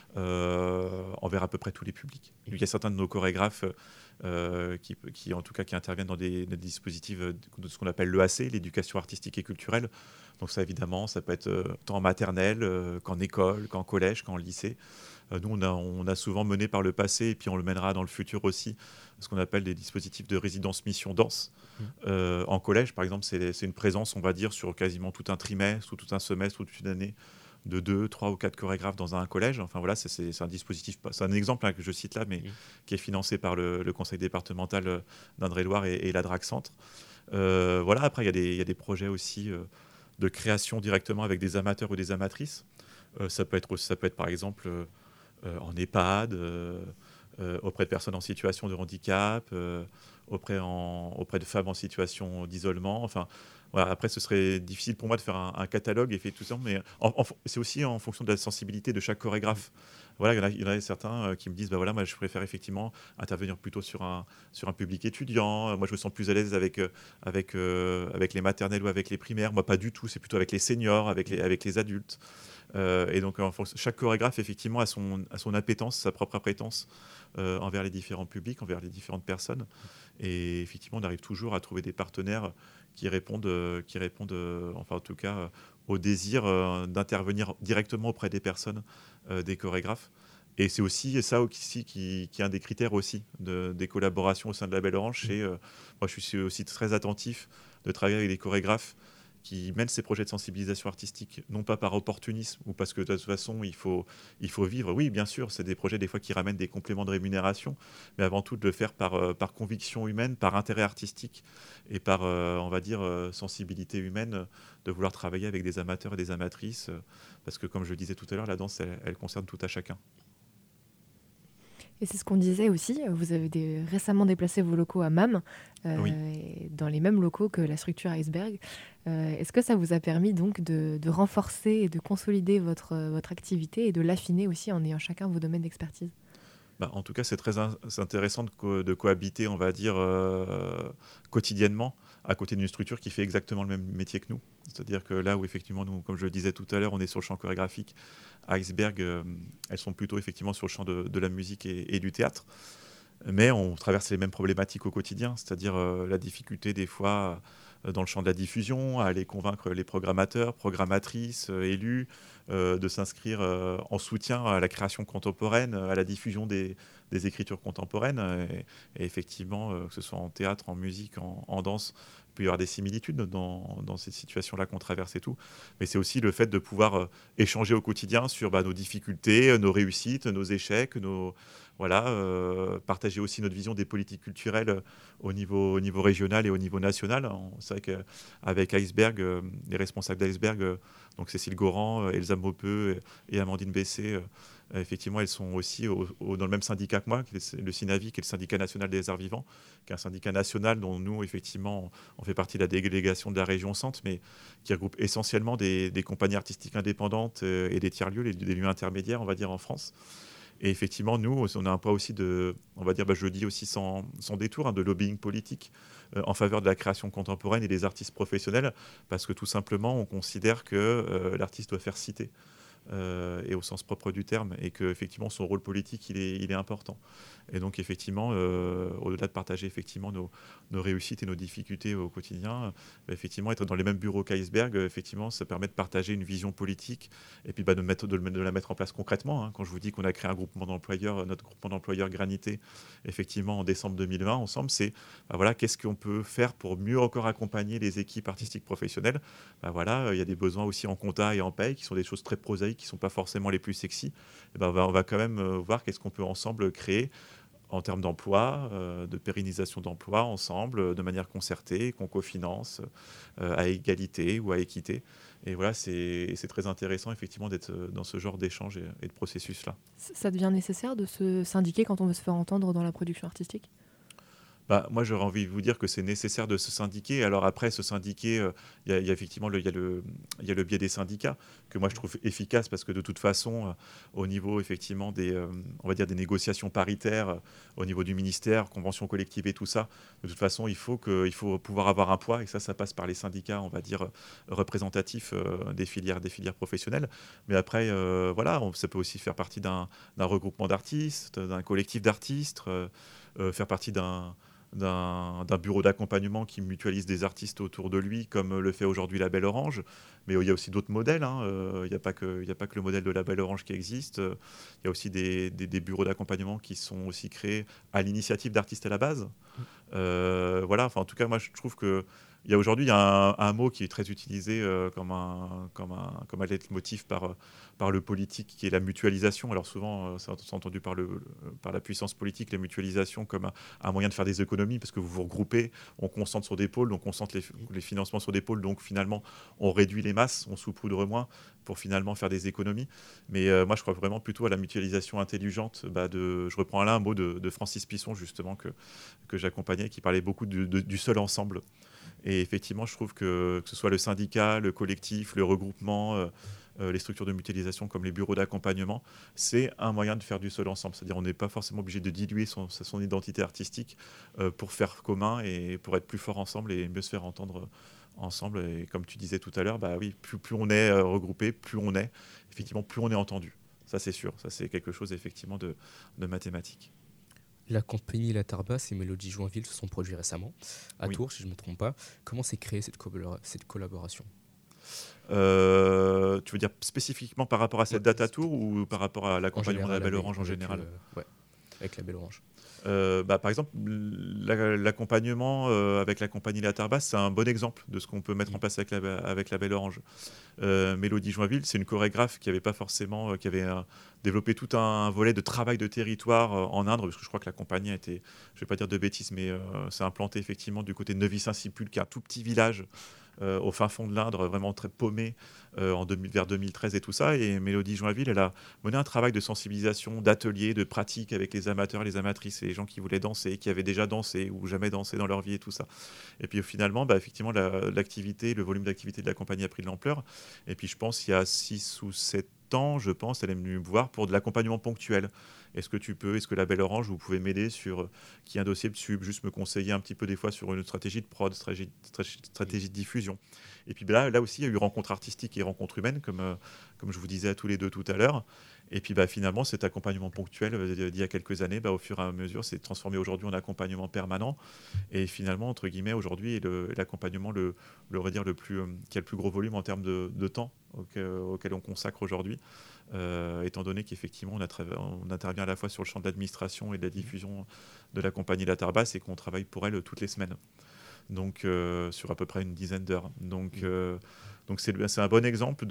envers à peu près tous les publics. Il y a certains de nos chorégraphes qui en tout cas, qui interviennent dans des dispositifs de ce qu'on appelle l'EAC, l'éducation artistique et culturelle. Donc ça, évidemment, ça peut être tant en maternelle qu'en école, qu'en collège, qu'en lycée. Nous, on a souvent mené par le passé, et puis on le mènera dans le futur aussi, ce qu'on appelle des dispositifs de résidence mission danse. En collège, par exemple, c'est une présence, on va dire, sur quasiment tout un trimestre, ou tout un semestre, ou toute une année, de 2, 3 ou 4 chorégraphes dans un collège. Enfin voilà, c'est un dispositif, c'est un exemple que je cite là, mais qui est financé par le conseil départemental d'Indre-et-Loire et la DRAC Centre. Voilà, après, il y a des projets aussi de création directement avec des amateurs ou des amatrices. Ça peut être par exemple en EHPAD, auprès de personnes en situation de handicap, auprès de femmes en situation d'isolement. Enfin, voilà, après, ce serait difficile pour moi de faire un catalogue et fait tout ça, mais c'est aussi en fonction de la sensibilité de chaque chorégraphe. Voilà, il y en a certains qui me disent, voilà, moi, je préfère effectivement intervenir plutôt sur un public étudiant. Moi, je me sens plus à l'aise avec les maternelles ou avec les primaires. Moi, pas du tout. C'est plutôt avec les seniors, avec les adultes. Et donc, chaque chorégraphe, effectivement, a son appétence, sa propre appétence envers les différents publics, envers les différentes personnes. Et effectivement, on arrive toujours à trouver des partenaires qui répondent enfin, en tout cas, au désir d'intervenir directement auprès des personnes, des chorégraphes. Et c'est aussi ça aussi qui est un des critères aussi des collaborations au sein de la Belle Orange. Moi, je suis aussi très attentif de travailler avec des chorégraphes qui mènent ces projets de sensibilisation artistique, non pas par opportunisme ou parce que de toute façon il faut vivre. Oui, bien sûr, c'est des projets des fois qui ramènent des compléments de rémunération, mais avant tout de le faire par conviction humaine, par intérêt artistique et par, on va dire, sensibilité humaine, de vouloir travailler avec des amateurs et des amatrices, parce que comme je le disais tout à l'heure, la danse, elle concerne tout à chacun. Et c'est ce qu'on disait aussi, vous avez récemment déplacé vos locaux à MAM, Oui. dans les mêmes locaux que la structure Iceberg. Est-ce que ça vous a permis donc de renforcer et de consolider votre activité et de l'affiner aussi en ayant chacun vos domaines d'expertise ? En tout cas, c'est très intéressant de cohabiter, on va dire, quotidiennement à côté d'une structure qui fait exactement le même métier que nous. C'est-à-dire que là où, effectivement, nous, comme je le disais tout à l'heure, on est sur le champ chorégraphique, à Iceberg, elles sont plutôt effectivement sur le champ de la musique et du théâtre. Mais on traverse les mêmes problématiques au quotidien, c'est-à-dire la difficulté des fois dans le champ de la diffusion, à aller convaincre les programmateurs, programmatrices, élus, de s'inscrire en soutien à la création contemporaine, à la diffusion des écritures contemporaines. Et effectivement, que ce soit en théâtre, en musique, en danse, il peut y avoir des similitudes dans ces situations-là qu'on traverse et tout. Mais c'est aussi le fait de pouvoir échanger au quotidien sur nos difficultés, nos réussites, nos échecs, partager aussi notre vision des politiques culturelles au niveau régional et au niveau national. C'est vrai qu'avec Iceberg, les responsables d'Iceberg, donc Cécile Goran, Elsa Maupeux et Amandine Bessé, effectivement, elles sont aussi dans le même syndicat que moi, le SINAVI, qui est le syndicat national des arts vivants, qui est un syndicat national dont nous, effectivement, on fait partie de la délégation de la région Centre, mais qui regroupe essentiellement des compagnies artistiques indépendantes et des tiers-lieux, des lieux intermédiaires, on va dire, en France. Et effectivement, nous, on a un poids aussi on va dire, je le dis aussi sans détour, de lobbying politique en faveur de la création contemporaine et des artistes professionnels, parce que tout simplement, on considère que l'artiste doit faire citer. Et au sens propre du terme, et qu'effectivement son rôle politique il est important. Et donc effectivement, au-delà de partager effectivement nos réussites et nos difficultés au quotidien, effectivement être dans les mêmes bureaux qu'Iceberg, effectivement ça permet de partager une vision politique et puis de la mettre en place concrètement. Hein. Quand je vous dis qu'on a créé un groupement d'employeurs, notre groupement d'employeurs Granité, effectivement en décembre 2020 ensemble, c'est voilà, qu'est-ce qu'on peut faire pour mieux encore accompagner les équipes artistiques professionnelles. Voilà, il y a des besoins aussi en compta et en paye qui sont des choses très prosaïques, qui ne sont pas forcément les plus sexy. Et on va quand même voir qu'est-ce qu'on peut ensemble créer en termes d'emploi, de pérennisation d'emploi ensemble, de manière concertée, qu'on cofinance à égalité ou à équité. Et voilà, c'est très intéressant effectivement d'être dans ce genre d'échange et de processus-là. Ça devient nécessaire de se syndiquer quand on veut se faire entendre dans la production artistique ? Moi, j'aurais envie de vous dire que c'est nécessaire de se syndiquer. Alors après, se syndiquer, il y a effectivement le biais des syndicats que moi je trouve efficace parce que de toute façon, au niveau effectivement on va dire des négociations paritaires, au niveau du ministère, conventions collectives et tout ça, de toute façon, il faut pouvoir avoir un poids et ça passe par les syndicats, on va dire représentatifs des filières professionnelles. Mais après, voilà, ça peut aussi faire partie d'un regroupement d'artistes, d'un collectif d'artistes, faire partie d'un bureau d'accompagnement qui mutualise des artistes autour de lui, comme le fait aujourd'hui Label Orange. Mais il y a aussi d'autres modèles. Il n'y a pas que le modèle de Label Orange qui existe. Il y a aussi des bureaux d'accompagnement qui sont aussi créés à l'initiative d'artistes à la base. Voilà. Enfin, en tout cas, moi, je trouve que aujourd'hui, il y a un mot qui est très utilisé comme un leitmotiv par le politique, qui est la mutualisation. Alors souvent, c'est entendu par la puissance politique, la mutualisation comme un moyen de faire des économies, parce que vous vous regroupez, on concentre sur des pôles, on concentre les financements sur des pôles, donc finalement, on réduit les masses, on saupoudre moins pour finalement faire des économies. Mais moi, je crois vraiment plutôt à la mutualisation intelligente. Je reprends là un mot de Francis Pisson, justement, que j'accompagnais, qui parlait beaucoup du seul ensemble. Et effectivement, je trouve que ce soit le syndicat, le collectif, le regroupement, les structures de mutualisation comme les bureaux d'accompagnement, c'est un moyen de faire du seul ensemble. C'est-à-dire on n'est pas forcément obligé de diluer son identité artistique pour faire commun et pour être plus fort ensemble et mieux se faire entendre ensemble. Et comme tu disais tout à l'heure, oui, plus on est regroupé, plus on est entendu. Ça, c'est sûr. Ça, c'est quelque chose effectivement de mathématique. La compagnie La Tarbas et Mélodie Joinville se sont produits récemment à Tours, si je ne me trompe pas. Comment s'est créée cette collaboration ? Tu veux dire spécifiquement par rapport à cette date à Tours ou par rapport à l'accompagnement de la Belle Orange en général ? Avec la Belle Orange. Par exemple, l'accompagnement avec la compagnie La Tarbas, c'est un bon exemple de ce qu'on peut mettre en place avec la Belle Orange. Mélodie Joinville, c'est une chorégraphe qui avait développé tout un volet de travail de territoire en Indre, parce que je crois que la compagnie a été, je ne vais pas dire de bêtises, mais c'est implanté effectivement du côté de Neuvy-Saint-Sipul, qui est un tout petit village au fin fond de l'Indre, vraiment très paumé vers 2013 et tout ça. Et Mélodie Joinville, elle a mené un travail de sensibilisation, d'atelier, de pratique avec les amateurs, les amatrices et les gens qui voulaient danser, qui avaient déjà dansé ou jamais dansé dans leur vie et tout ça. Et puis finalement, effectivement, l'activité, le volume d'activité de la compagnie a pris de l'ampleur. Et puis je pense qu'il y a 6 ou 7 ans, elle est venue me voir pour de l'accompagnement ponctuel. Est-ce que la Belle Orange, vous pouvez m'aider sur qui est un dossier de sub, juste me conseiller un petit peu des fois sur une stratégie de prod, stratégie de diffusion. Et puis là aussi, il y a eu rencontre artistique et rencontre humaine, comme je vous disais à tous les deux tout à l'heure. Et puis finalement, cet accompagnement ponctuel d'il y a quelques années, au fur et à mesure, s'est transformé aujourd'hui en accompagnement permanent. Et finalement, entre guillemets, aujourd'hui, est l'accompagnement on va dire qui a le plus gros volume en termes de temps auquel on consacre aujourd'hui. Étant donné qu'effectivement, on intervient à la fois sur le champ de l'administration et de la diffusion de la compagnie La Tarbas et qu'on travaille pour elle toutes les semaines. Donc, sur à peu près une dizaine d'heures. Donc c'est un bon exemple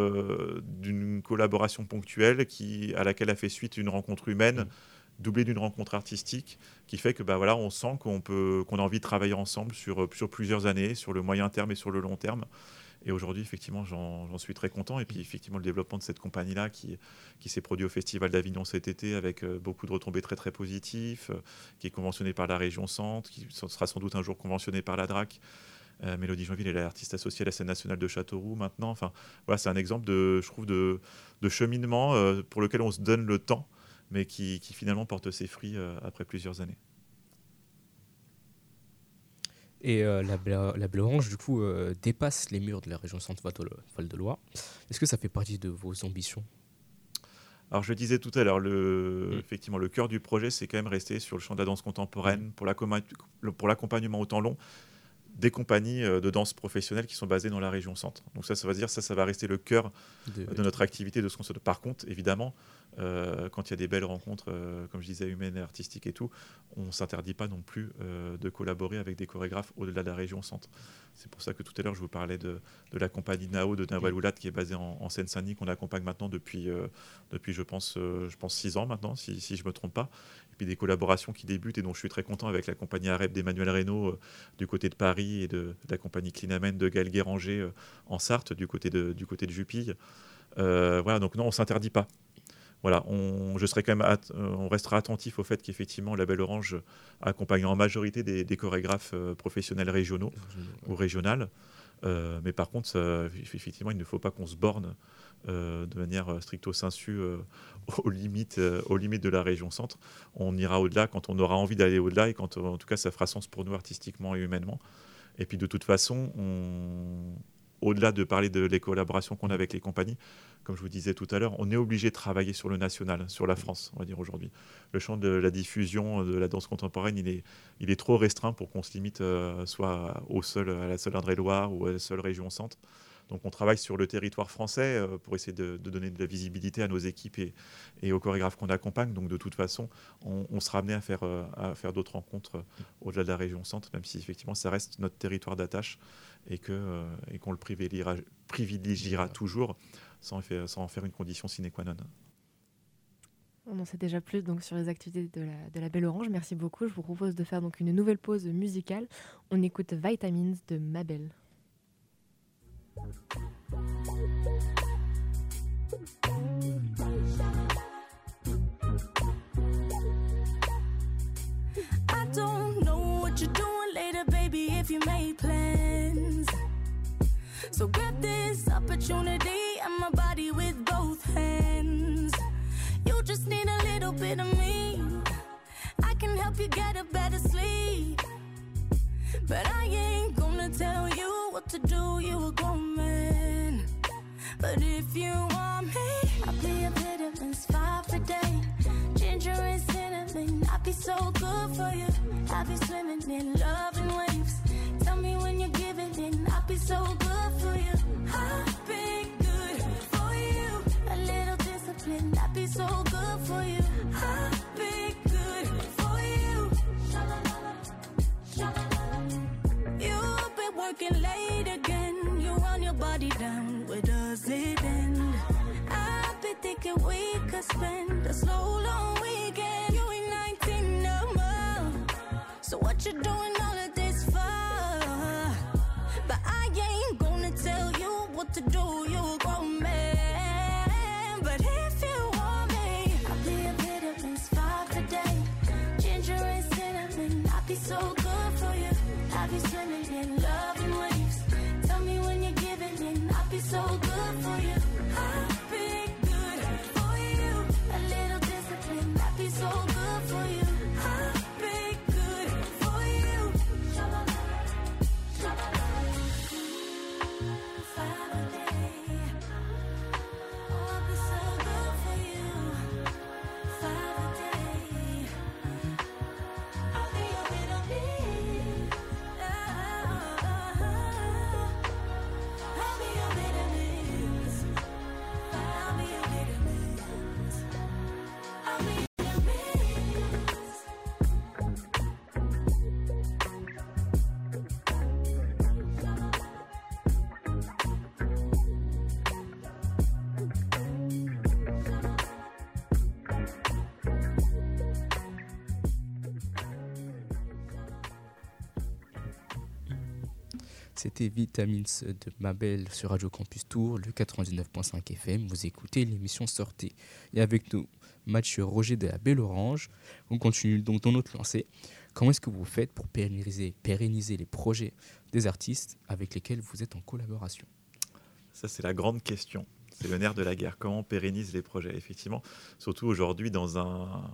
d'une collaboration ponctuelle à laquelle a fait suite une rencontre humaine doublée d'une rencontre artistique qui fait que on sent qu'on a envie de travailler ensemble sur plusieurs années, sur le moyen terme et sur le long terme. Et aujourd'hui, effectivement, j'en suis très content. Et puis, effectivement, le développement de cette compagnie-là qui s'est produit au Festival d'Avignon cet été avec beaucoup de retombées très, très positives, qui est conventionnée par la région Centre, qui sera sans doute un jour conventionnée par la DRAC. Mélodie Joinville est l'artiste associée à la scène nationale de Châteauroux maintenant. Enfin, voilà, c'est un exemple de cheminement pour lequel on se donne le temps mais qui finalement porte ses fruits après plusieurs années. Et la Belle Orange, du coup, dépasse les murs de la région Centre-Val-de-Loire. Est-ce que ça fait partie de vos ambitions ? Alors, je le disais tout à l'heure, effectivement, le cœur du projet, c'est quand même rester sur le champ de la danse contemporaine pour l'accompagnement au temps long des compagnies de danse professionnelles qui sont basées dans la région centre. Donc ça va dire ça va rester le cœur de notre activité, de ce qu'on se. Par contre, évidemment, quand il y a des belles rencontres, comme je disais, humaines et artistiques et tout, on ne s'interdit pas non plus de collaborer avec des chorégraphes au-delà de la région centre. C'est pour ça que tout à l'heure, je vous parlais de la compagnie Nao de Nawal Oulat qui est basée en Seine-Saint-Denis, qu'on accompagne maintenant depuis je pense 6 ans maintenant, si je ne me trompe pas. Et puis des collaborations qui débutent et dont je suis très content avec la compagnie Arep d'Emmanuel Reynaud du côté de Paris et de la compagnie Clinamen de Gaël Guéranger en Sarthe du côté de Jupille. Voilà, donc non, on ne s'interdit pas. Voilà, on restera attentif au fait qu'effectivement la Belle Orange accompagne en majorité des chorégraphes professionnels régionaux ou régionales. Mais par contre, effectivement, il ne faut pas qu'on se borne de manière stricto sensu aux limites de la région centre. On ira au-delà quand on aura envie d'aller au-delà et quand, en tout cas, ça fera sens pour nous artistiquement et humainement. Et puis, de toute façon, au-delà de parler des collaborations qu'on a avec les compagnies, comme je vous disais tout à l'heure, on est obligé de travailler sur le national, sur la France, on va dire aujourd'hui. Le champ de la diffusion de la danse contemporaine, il est trop restreint pour qu'on se limite soit à la seule Indre-et-Loire ou à la seule région centre. Donc on travaille sur le territoire français pour essayer de donner de la visibilité à nos équipes et aux chorégraphes qu'on accompagne. Donc de toute façon, on sera amené à faire d'autres rencontres au-delà de la région centre, même si effectivement ça reste notre territoire d'attache et qu'on le privilégiera toujours sans en faire une condition sine qua non. On en sait déjà plus donc sur les activités de la Belle Orange. Merci beaucoup. Je vous propose de faire donc une nouvelle pause musicale. On écoute Vitamins de Mabel. I don't know what you're doing later, baby, if you made plans. So grab this opportunity and my body with both hands. You just need a little bit of me. I can help you get a better sleep. But I ain't gonna tell you what to do, you a grown man. But if you want me, I'll be a vitamins 5 a day. Ginger and cinnamon, I'll be so good for you. I'll be swimming in love and waves. Tell me when you're giving in, I'll be so good for you. I'll be good for you. A little discipline, I'll be so good for you. I'll be good for you. You've been working late again. You run your body down, where does it end? I've been thinking we could spend a slow, long weekend. You ain't 19 no more. So what you doing all of this for? But I ain't gonna tell you what to do, you a grown man. But if you want me, I'll be a vitamins 5 today. Ginger and cinnamon, I'll be so good for you. I'll be swimming in love and waves. Tell me when you're giving in, I'll be so good for you. I'll be good for you. A little discipline, I'll be so good for you. I'll be good for you. 5 a day. Oh, I'll be so good for you. 5 a day. I'll be a bit of me. I'll be your vitamins. I'll be your vitamins. I'll be your C'était Vitamins de Mabel sur Radio Campus Tour, le 99.5 FM. Vous écoutez l'émission Sortez. Et avec nous, Mathieu Roger de la Belle Orange. On continue donc dans notre lancée. Comment est-ce que vous faites pour pérenniser les projets des artistes avec lesquels vous êtes en collaboration ? Ça, c'est la grande question. C'est le nerf de la guerre. Comment on pérennise les projets? Effectivement, surtout aujourd'hui dans un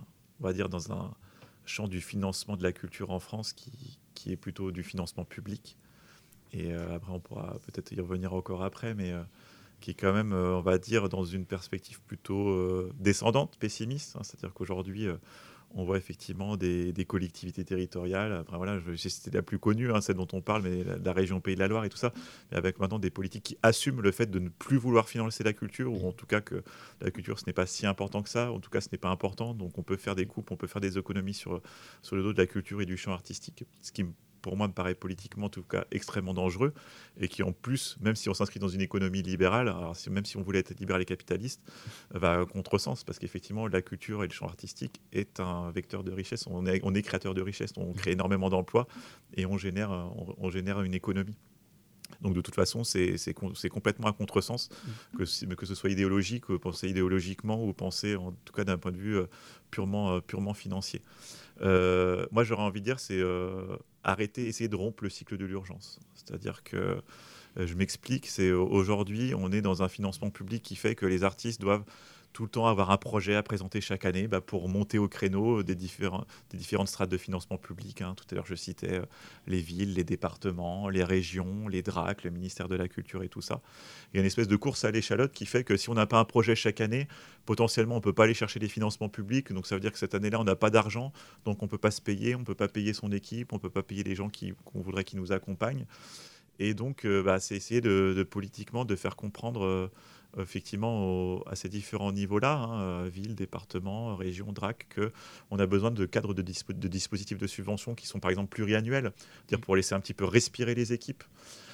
champ du financement de la culture en France qui est plutôt du financement public. Et après, on pourra peut-être y revenir encore après, mais qui est quand même, on va dire, dans une perspective plutôt descendante, pessimiste. C'est-à-dire qu'aujourd'hui, on voit effectivement des collectivités territoriales. Après, voilà, c'était la plus connue, celle dont on parle, mais la région Pays de la Loire et tout ça, mais avec maintenant des politiques qui assument le fait de ne plus vouloir financer la culture, ou en tout cas que la culture, ce n'est pas si important que ça. En tout cas, ce n'est pas important. Donc, on peut faire des coupes, on peut faire des économies sur le dos de la culture et du champ artistique, ce qui pour moi me paraît politiquement en tout cas extrêmement dangereux, et qui en plus, même si on s'inscrit dans une économie libérale, alors même si on voulait être libéral et capitaliste, va à contresens, parce qu'effectivement la culture et le champ artistique est un vecteur de richesse, on est créateur de richesse, on crée énormément d'emplois et on génère une économie. Donc de toute façon, c'est complètement à contresens, que ce soit idéologique, penser idéologiquement, ou penser en tout cas d'un point de vue purement financier. Moi, j'aurais envie de dire, c'est arrêter, essayer de rompre le cycle de l'urgence. C'est-à-dire que, je m'explique, c'est aujourd'hui, on est dans un financement public qui fait que les artistes doivent tout le temps avoir un projet à présenter chaque année pour monter au créneau des différentes strates de financement public. Tout à l'heure, je citais les villes, les départements, les régions, les DRAC, le ministère de la Culture et tout ça. Il y a une espèce de course à l'échalote qui fait que si on n'a pas un projet chaque année, potentiellement, on ne peut pas aller chercher des financements publics. Donc, ça veut dire que cette année-là, on n'a pas d'argent. Donc, on ne peut pas se payer, on ne peut pas payer son équipe, on ne peut pas payer les gens qu'on voudrait qu'ils nous accompagnent. Et donc, c'est essayer de politiquement de faire comprendre effectivement à ces différents niveaux-là, ville, département, région, DRAC, qu'on a besoin de cadres de dispositifs de subvention qui sont par exemple pluriannuels, c'est-à-dire pour laisser un petit peu respirer les équipes.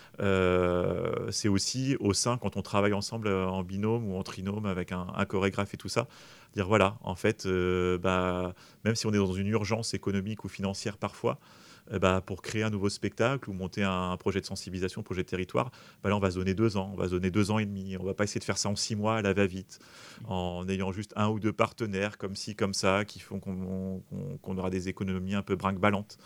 C'est aussi au sein, quand on travaille ensemble en binôme ou en trinôme avec un chorégraphe et tout ça, dire voilà, en fait, même si on est dans une urgence économique ou financière parfois, pour créer un nouveau spectacle ou monter un projet de sensibilisation, un projet de territoire, là on va se donner 2 ans, on va se donner 2 ans et demi. On ne va pas essayer de faire ça en 6 mois à la va-vite, en ayant juste 1 ou 2 partenaires comme ci, comme ça, qui font qu'on aura des économies un peu brinque-ballantes.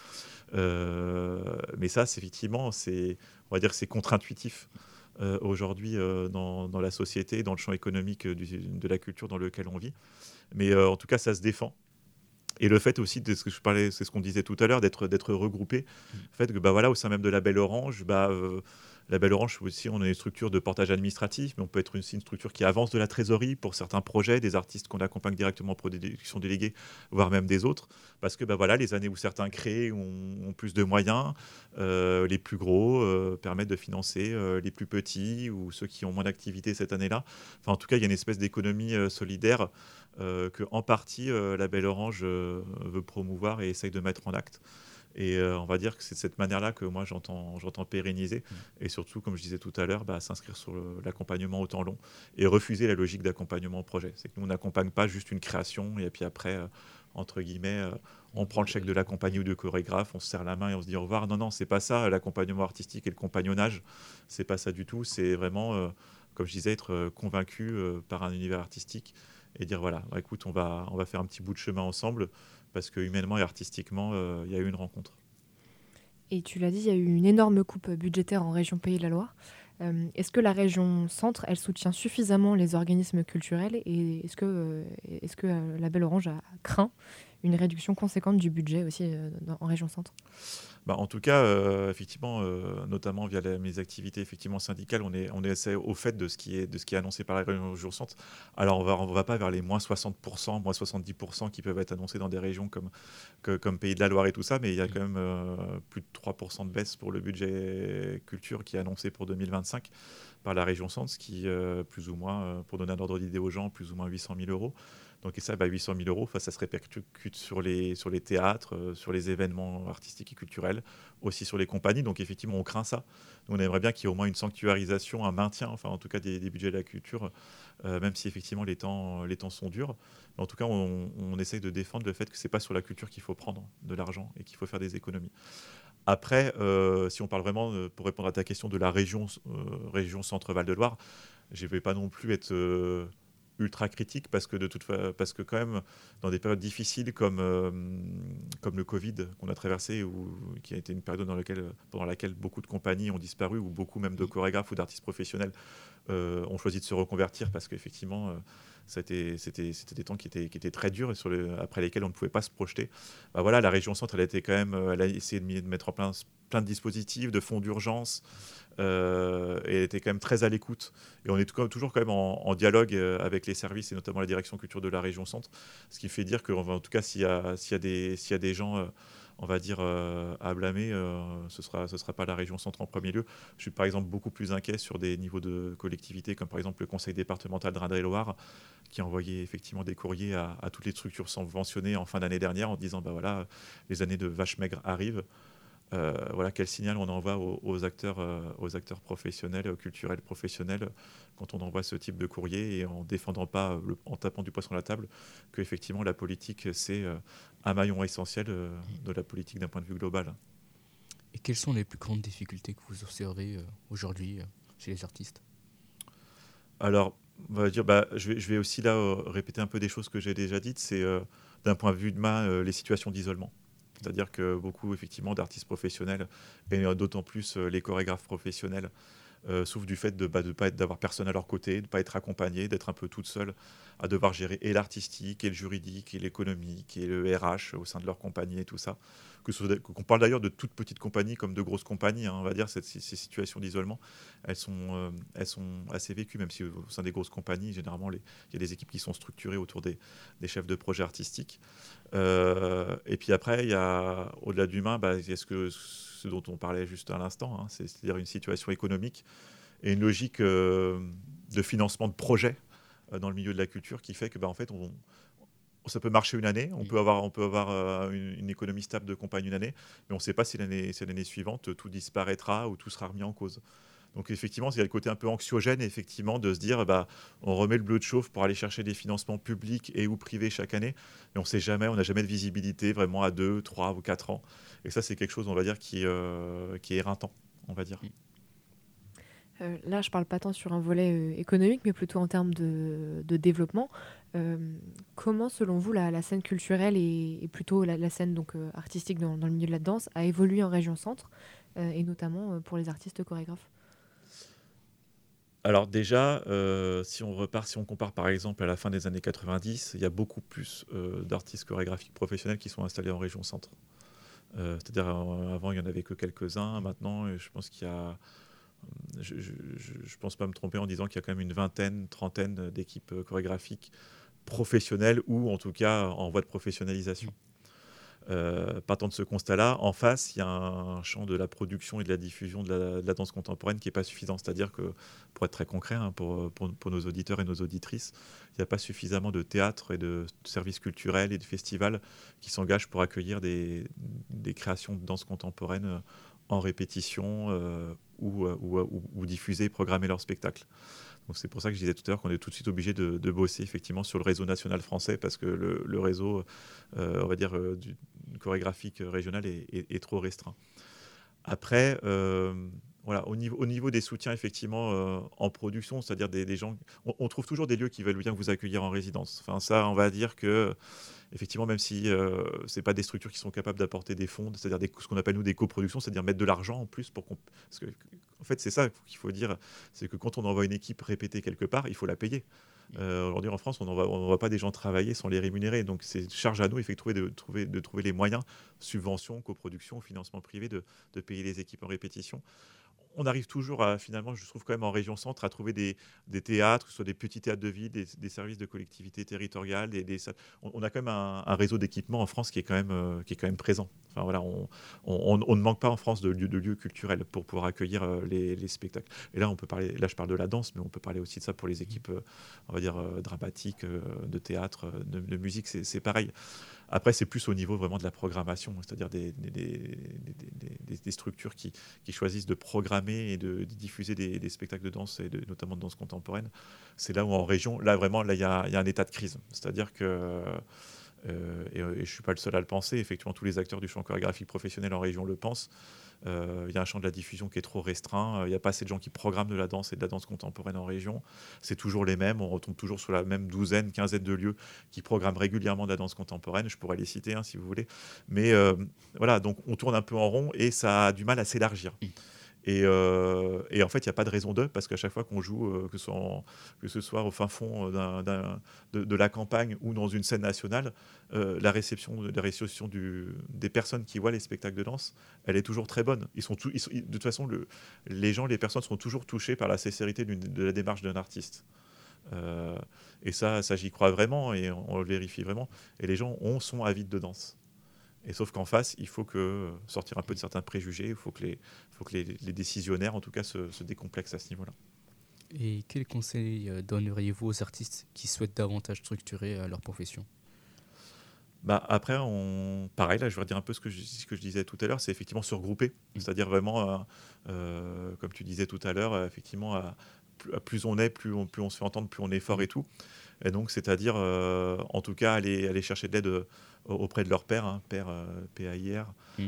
Mais ça, c'est effectivement, on va dire que c'est contre-intuitif aujourd'hui dans la société, dans le champ économique de la culture dans lequel on vit. Mais en tout cas, ça se défend. Et le fait aussi de ce que je parlais, c'est ce qu'on disait tout à l'heure, d'être regroupé. Le fait que au sein même de la Belle Orange, la Belle Orange aussi, on a une structure de portage administratif, mais on peut être aussi une structure qui avance de la trésorerie pour certains projets, des artistes qu'on accompagne directement pour des déductions déléguées, voire même des autres. Parce que les années où certains créent ont plus de moyens, les plus gros permettent de financer les plus petits ou ceux qui ont moins d'activité cette année-là. Enfin, en tout cas, il y a une espèce d'économie solidaire que en partie la Belle Orange veut promouvoir et essaye de mettre en acte. Et on va dire que c'est de cette manière-là que moi j'entends pérenniser, et surtout, comme je disais tout à l'heure, s'inscrire sur l'accompagnement au temps long et refuser la logique d'accompagnement au projet. C'est que nous, on n'accompagne pas juste une création et puis après, entre guillemets, on prend le chèque de la compagnie ou du chorégraphe, on se serre la main et on se dit au revoir. Non, c'est pas ça, l'accompagnement artistique et le compagnonnage, c'est pas ça du tout. C'est vraiment, comme je disais, être convaincu par un univers artistique et dire voilà, écoute, on va faire un petit bout de chemin ensemble, parce que humainement et artistiquement, il y a eu une rencontre. Et tu l'as dit, il y a eu une énorme coupe budgétaire en région Pays de la Loire. Est-ce que la région Centre, elle soutient suffisamment les organismes culturels, et est-ce que la Belle Orange a craint une réduction conséquente du budget aussi en région Centre? En tout cas, effectivement, notamment via mes activités effectivement syndicales, on est assez au fait de ce qui est annoncé par la région Centre. Alors on va pas vers les moins 60%, moins 70% qui peuvent être annoncés dans des régions comme Pays de la Loire et tout ça, mais il y a quand même plus de 3% de baisse pour le budget culture qui est annoncé pour 2025 par la région Centre, ce qui plus ou moins, pour donner un ordre d'idée aux gens, plus ou moins 800 000 €. Donc, et ça, 800 000 €, ça se répercute sur les théâtres, sur les événements artistiques et culturels, aussi sur les compagnies. Donc, effectivement, on craint ça. Nous, on aimerait bien qu'il y ait au moins une sanctuarisation, un maintien, enfin, en tout cas, des budgets de la culture, même si, effectivement, les temps sont durs. Mais en tout cas, on essaye de défendre le fait que ce n'est pas sur la culture qu'il faut prendre de l'argent et qu'il faut faire des économies. Après, si on parle vraiment, pour répondre à ta question, de la région Centre-Val de Loire, je ne vais pas non plus être ultra critique parce que quand même, dans des périodes difficiles comme le Covid qu'on a traversé, ou qui a été une période pendant laquelle beaucoup de compagnies ont disparu, ou beaucoup même de chorégraphes ou d'artistes professionnels ont choisi de se reconvertir parce qu'effectivement, c'était des temps qui étaient très durs et après lesquels on ne pouvait pas se projeter. Voilà, la région centre, elle a essayé de mettre en place plein de dispositifs, de fonds d'urgence, et elle était quand même très à l'écoute. Et on est toujours quand même en dialogue avec les services et notamment la direction culture de la région centre, ce qui fait dire qu'en tout cas, s'il y a des gens on va dire, à blâmer, ce sera pas la région centre en premier lieu. Je suis par exemple beaucoup plus inquiet sur des niveaux de collectivités, comme par exemple le conseil départemental de Indre-et-Loire, qui a envoyé effectivement des courriers à toutes les structures subventionnées en fin d'année dernière en disant voilà, les années de vache maigre arrivent. Voilà quel signal on envoie aux acteurs professionnels, culturels professionnels, quand on envoie ce type de courrier et en défendant pas, en tapant du poing sur la table, que effectivement la politique c'est un maillon essentiel de la politique d'un point de vue global. Et quelles sont les plus grandes difficultés que vous observez aujourd'hui chez les artistes ? Alors, on va dire, je vais aussi là répéter un peu des choses que j'ai déjà dites. C'est d'un point de vue de les situations d'isolement. C'est-à-dire que beaucoup, effectivement, d'artistes professionnels, et d'autant plus les chorégraphes professionnels, souffrent du fait d'avoir personne à leur côté, de ne pas être accompagnés, d'être un peu toute seule, à devoir gérer et l'artistique, et le juridique, et l'économique, et le RH au sein de leur compagnie, et tout ça. Qu'on parle d'ailleurs de toutes petites compagnies comme de grosses compagnies, on va dire, ces situations d'isolement, elles sont assez vécues, même si au sein des grosses compagnies, généralement, il y a des équipes qui sont structurées autour des chefs de projet artistiques. Et puis après, il y a, au-delà de l'humain, il y a ce dont on parlait juste à l'instant, c'est-à-dire une situation économique et une logique de financement de projets dans le milieu de la culture qui fait que, en fait, ça peut marcher une année, on peut avoir une économie stable de compagnie une année, mais on ne sait pas si l'année suivante, tout disparaîtra ou tout sera remis en cause. Donc effectivement, il y a le côté un peu anxiogène, effectivement, de se dire, on remet le bleu de chauffe pour aller chercher des financements publics et ou privés chaque année, mais on sait jamais, on n'a jamais de visibilité vraiment à 2, 3 ou 4 ans. Et ça, c'est quelque chose, on va dire, qui est éreintant, on va dire. Là, je ne parle pas tant sur un volet économique, mais plutôt en termes de développement. Comment, selon vous, la scène culturelle et plutôt la scène donc, artistique dans le milieu de la danse a évolué en région centre, et notamment pour les artistes chorégraphes ? Alors déjà, si on compare par exemple à la fin des années 90, il y a beaucoup plus d'artistes chorégraphiques professionnels qui sont installés en région centre. C'est-à-dire avant, il n'y en avait que quelques-uns. Maintenant, je pense qu'il y a... Je pense pas me tromper en disant qu'il y a quand même une vingtaine, trentaine d'équipes chorégraphiques professionnelles ou en tout cas en voie de professionnalisation. Partant de ce constat-là, en face, il y a un champ de la production et de la diffusion de la danse contemporaine qui n'est pas suffisant. C'est-à-dire que, pour être très concret, pour nos auditeurs et nos auditrices, il n'y a pas suffisamment de théâtres et de services culturels et de festivals qui s'engagent pour accueillir des créations de danse contemporaine en répétition ou diffuser et programmer leur spectacle. Donc c'est pour ça que je disais tout à l'heure qu'on est tout de suite obligé de bosser effectivement sur le réseau national français parce que le réseau, on va dire, chorégraphique régional est trop restreint. Après, voilà, au niveau des soutiens effectivement en production, c'est-à-dire des gens, on trouve toujours des lieux qui veulent bien vous accueillir en résidence. Enfin ça, on va dire que effectivement, même si c'est pas des structures qui sont capables d'apporter des fonds, c'est-à-dire ce qu'on appelle nous des coproductions, c'est-à-dire mettre de l'argent en plus parce que en fait c'est ça qu'il faut dire, c'est que quand on envoie une équipe répéter quelque part, il faut la payer. Aujourd'hui en France, on n'envoie pas des gens travailler sans les rémunérer, donc c'est charge à nous effectivement de trouver les moyens, subventions, coproduction, financement privé, de payer les équipes en répétition. On arrive toujours à, finalement, je trouve quand même en région centre, à trouver des théâtres, que ce soit des petits théâtres de ville, des services de collectivité territoriale. On a quand même un réseau d'équipements en France qui est quand même présent. Enfin, voilà, on ne manque pas en France de lieux culturels pour pouvoir accueillir les spectacles. Et là, je parle de la danse, mais on peut parler aussi de ça pour les équipes, on va dire, dramatiques, de théâtre, de musique, c'est pareil. Après, c'est plus au niveau vraiment de la programmation, c'est-à-dire des structures qui choisissent de programmer et de diffuser des spectacles de danse, et notamment de danse contemporaine. C'est là où en région, là vraiment, il y a un état de crise. C'est-à-dire que, et je ne suis pas le seul à le penser, effectivement, tous les acteurs du champ chorégraphique professionnel en région le pensent, Il y a un champ de la diffusion qui est trop restreint. Il n'y a pas assez de gens qui programment de la danse et de la danse contemporaine en région. C'est toujours les mêmes. On retombe toujours sur la même quinzaine de lieux qui programment régulièrement de la danse contemporaine. Je pourrais les citer si vous voulez. Mais voilà, donc on tourne un peu en rond et ça a du mal à s'élargir. Et en fait, il n'y a pas de raison d'eux, parce qu'à chaque fois qu'on joue, que ce soit au fin fond de la campagne ou dans une scène nationale, la réception des personnes qui voient les spectacles de danse, elle est toujours très bonne. De toute façon, les personnes sont toujours touchées par la sincérité de la démarche d'un artiste. Et ça, j'y crois vraiment, et on le vérifie vraiment. Et les gens sont avides de danse. Et sauf qu'en face, il faut sortir un peu de certains préjugés, il faut que les décisionnaires, en tout cas, se décomplexent à ce niveau-là. Et quels conseils donneriez-vous aux artistes qui souhaitent davantage structurer leur profession ? Après, pareil, là, je vais redire un peu ce que je disais tout à l'heure, c'est effectivement se regrouper. C'est-à-dire vraiment, comme tu disais tout à l'heure, effectivement, plus on est, plus on se fait entendre, plus on est fort et tout. Et donc, c'est-à-dire, en tout cas, aller chercher de l'aide auprès de leur père, PAIR,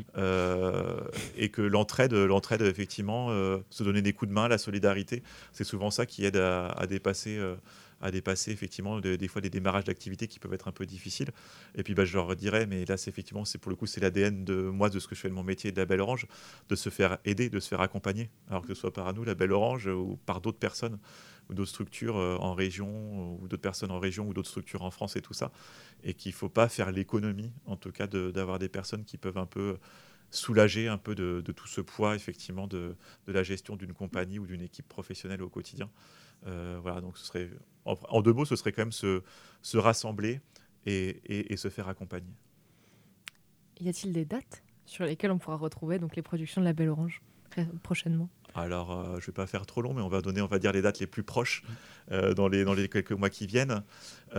et que l'entraide, effectivement, se donner des coups de main, la solidarité, c'est souvent ça qui aide à dépasser effectivement des fois des démarrages d'activités qui peuvent être un peu difficiles. Et puis je leur dirais, mais là c'est pour le coup c'est l'ADN de ce que je fais de mon métier de la Belle Orange, de se faire aider, de se faire accompagner, alors que ce soit par nous, la Belle Orange, ou par d'autres personnes ou d'autres structures en région, ou d'autres personnes en région, ou d'autres structures en France et tout ça, et qu'il ne faut pas faire l'économie, en tout cas, d'avoir des personnes qui peuvent un peu soulager un peu de tout ce poids, effectivement, de la gestion d'une compagnie ou d'une équipe professionnelle au quotidien. Voilà, donc ce serait, en deux mots, ce serait quand même se rassembler et se faire accompagner. Y a-t-il des dates sur lesquelles on pourra retrouver donc les productions de la Belle Orange prochainement ? Alors, je ne vais pas faire trop long, mais on va dire les dates les plus proches dans les quelques mois qui viennent. Il y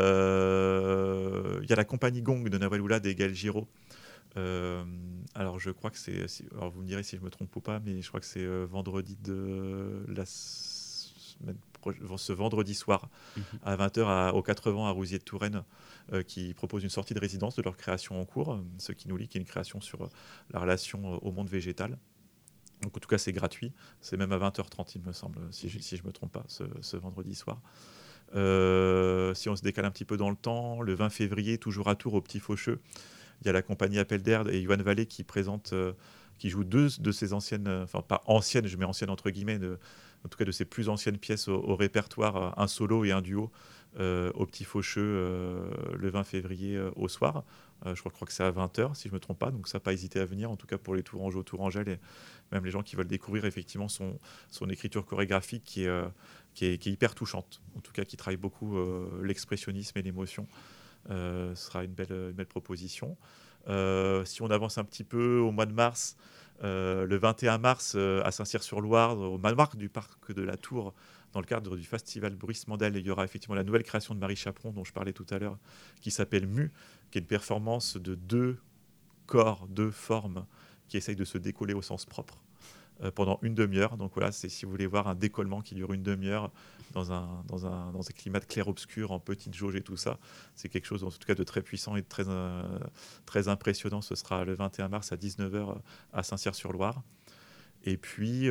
a la compagnie Gong de Nawal Oulad et Gaël Giraud. Alors, je crois que c'est... Alors, vous me direz si je me trompe ou pas, mais je crois que c'est vendredi de la semaine ce vendredi soir à 20h au 80 à Rousier de Touraine, qui propose une sortie de résidence de leur création en cours, ce qui nous lie, qui est une création sur la relation au monde végétal. Donc en tout cas c'est gratuit, c'est même à 20h30 il me semble, si je ne me trompe pas, ce vendredi soir. Si on se décale un petit peu dans le temps, le 20 février, toujours à Tours au Petit Faucheux, il y a la compagnie Appel d'Air et Yoann Vallée qui joue deux de ses anciennes, enfin pas anciennes, je mets anciennes entre guillemets, en tout cas de ses plus anciennes pièces au répertoire, un solo et un duo au Petit Faucheux le 20 février au soir. Je crois que c'est à 20h si je ne me trompe pas, donc ça n'a pas hésité à venir, en tout cas pour les Tourangeaux, Tourangelles et même les gens qui veulent découvrir effectivement son écriture chorégraphique qui est hyper touchante, en tout cas qui travaille beaucoup l'expressionnisme et l'émotion. Ce sera une belle proposition. Si on avance un petit peu au mois de mars, le 21 mars à Saint-Cyr-sur-Loire, au manoir du parc de la Tour, dans le cadre du festival Bruce Mandel, il y aura effectivement la nouvelle création de Marie Chaperon dont je parlais tout à l'heure, qui s'appelle Mu, qui est une performance de 2 corps, 2 formes qui essayent de se décoller au sens propre pendant une demi-heure. Donc voilà, c'est si vous voulez voir un décollement qui dure une demi-heure dans un climat de clair-obscur, en petite jauge et tout ça, c'est quelque chose en tout cas de très puissant et de très impressionnant. Ce sera le 21 mars à 19h à Saint-Cyr-sur-Loire. Et puis,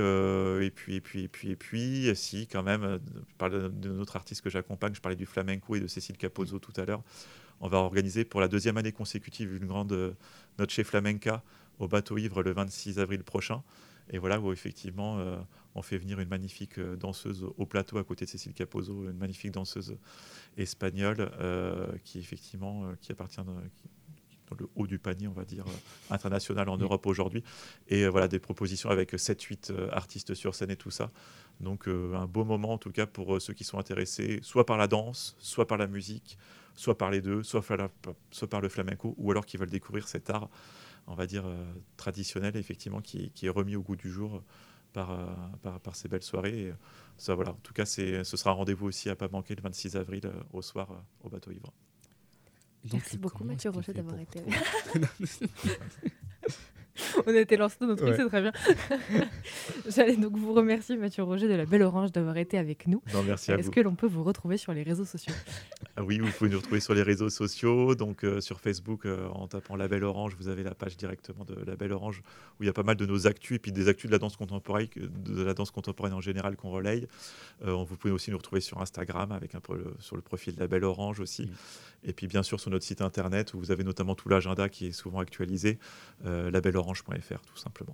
si quand même, je parle d'un autre artiste que j'accompagne, je parlais du flamenco et de Cécile Capozzo tout à l'heure. On va organiser pour la 2e année consécutive une grande Noche Flamenca au Bateau Ivre le 26 avril prochain. Et voilà où effectivement on fait venir une magnifique danseuse au plateau à côté de Cécile Capozzo, une magnifique danseuse espagnole qui effectivement qui appartient dans le haut du panier, on va dire, international en Europe aujourd'hui. Et voilà, des propositions avec 7-8 artistes sur scène et tout ça. Donc un beau moment en tout cas pour ceux qui sont intéressés, soit par la danse, soit par la musique, soit par les deux, soit par le flamenco, ou alors qui veulent découvrir cet art, on va dire, traditionnel, effectivement, qui est remis au goût du jour par ces belles soirées. Et ça, voilà. En tout cas, ce sera un rendez-vous aussi à pas manquer le 26 avril au soir au Bateau Ivre. Merci beaucoup Mathieu Rocher d'avoir été On a été lancé dans notre truc, Ouais. c'est très bien. J'allais donc vous remercier, Mathieu Roger de la Belle Orange, d'avoir été avec nous. Non, merci à Est-ce vous. que l'on peut vous retrouver sur les réseaux sociaux? Ah oui, vous pouvez nous retrouver sur les réseaux sociaux, donc sur Facebook en tapant La Belle Orange, vous avez la page directement de La Belle Orange où il y a pas mal de nos actus et puis des actus de la danse contemporaine en général qu'on relaye. Vous pouvez aussi nous retrouver sur Instagram avec sur le profil de La Belle Orange aussi. Et puis bien sûr sur notre site internet où vous avez notamment tout l'agenda qui est souvent actualisé, labelleorange.fr tout simplement.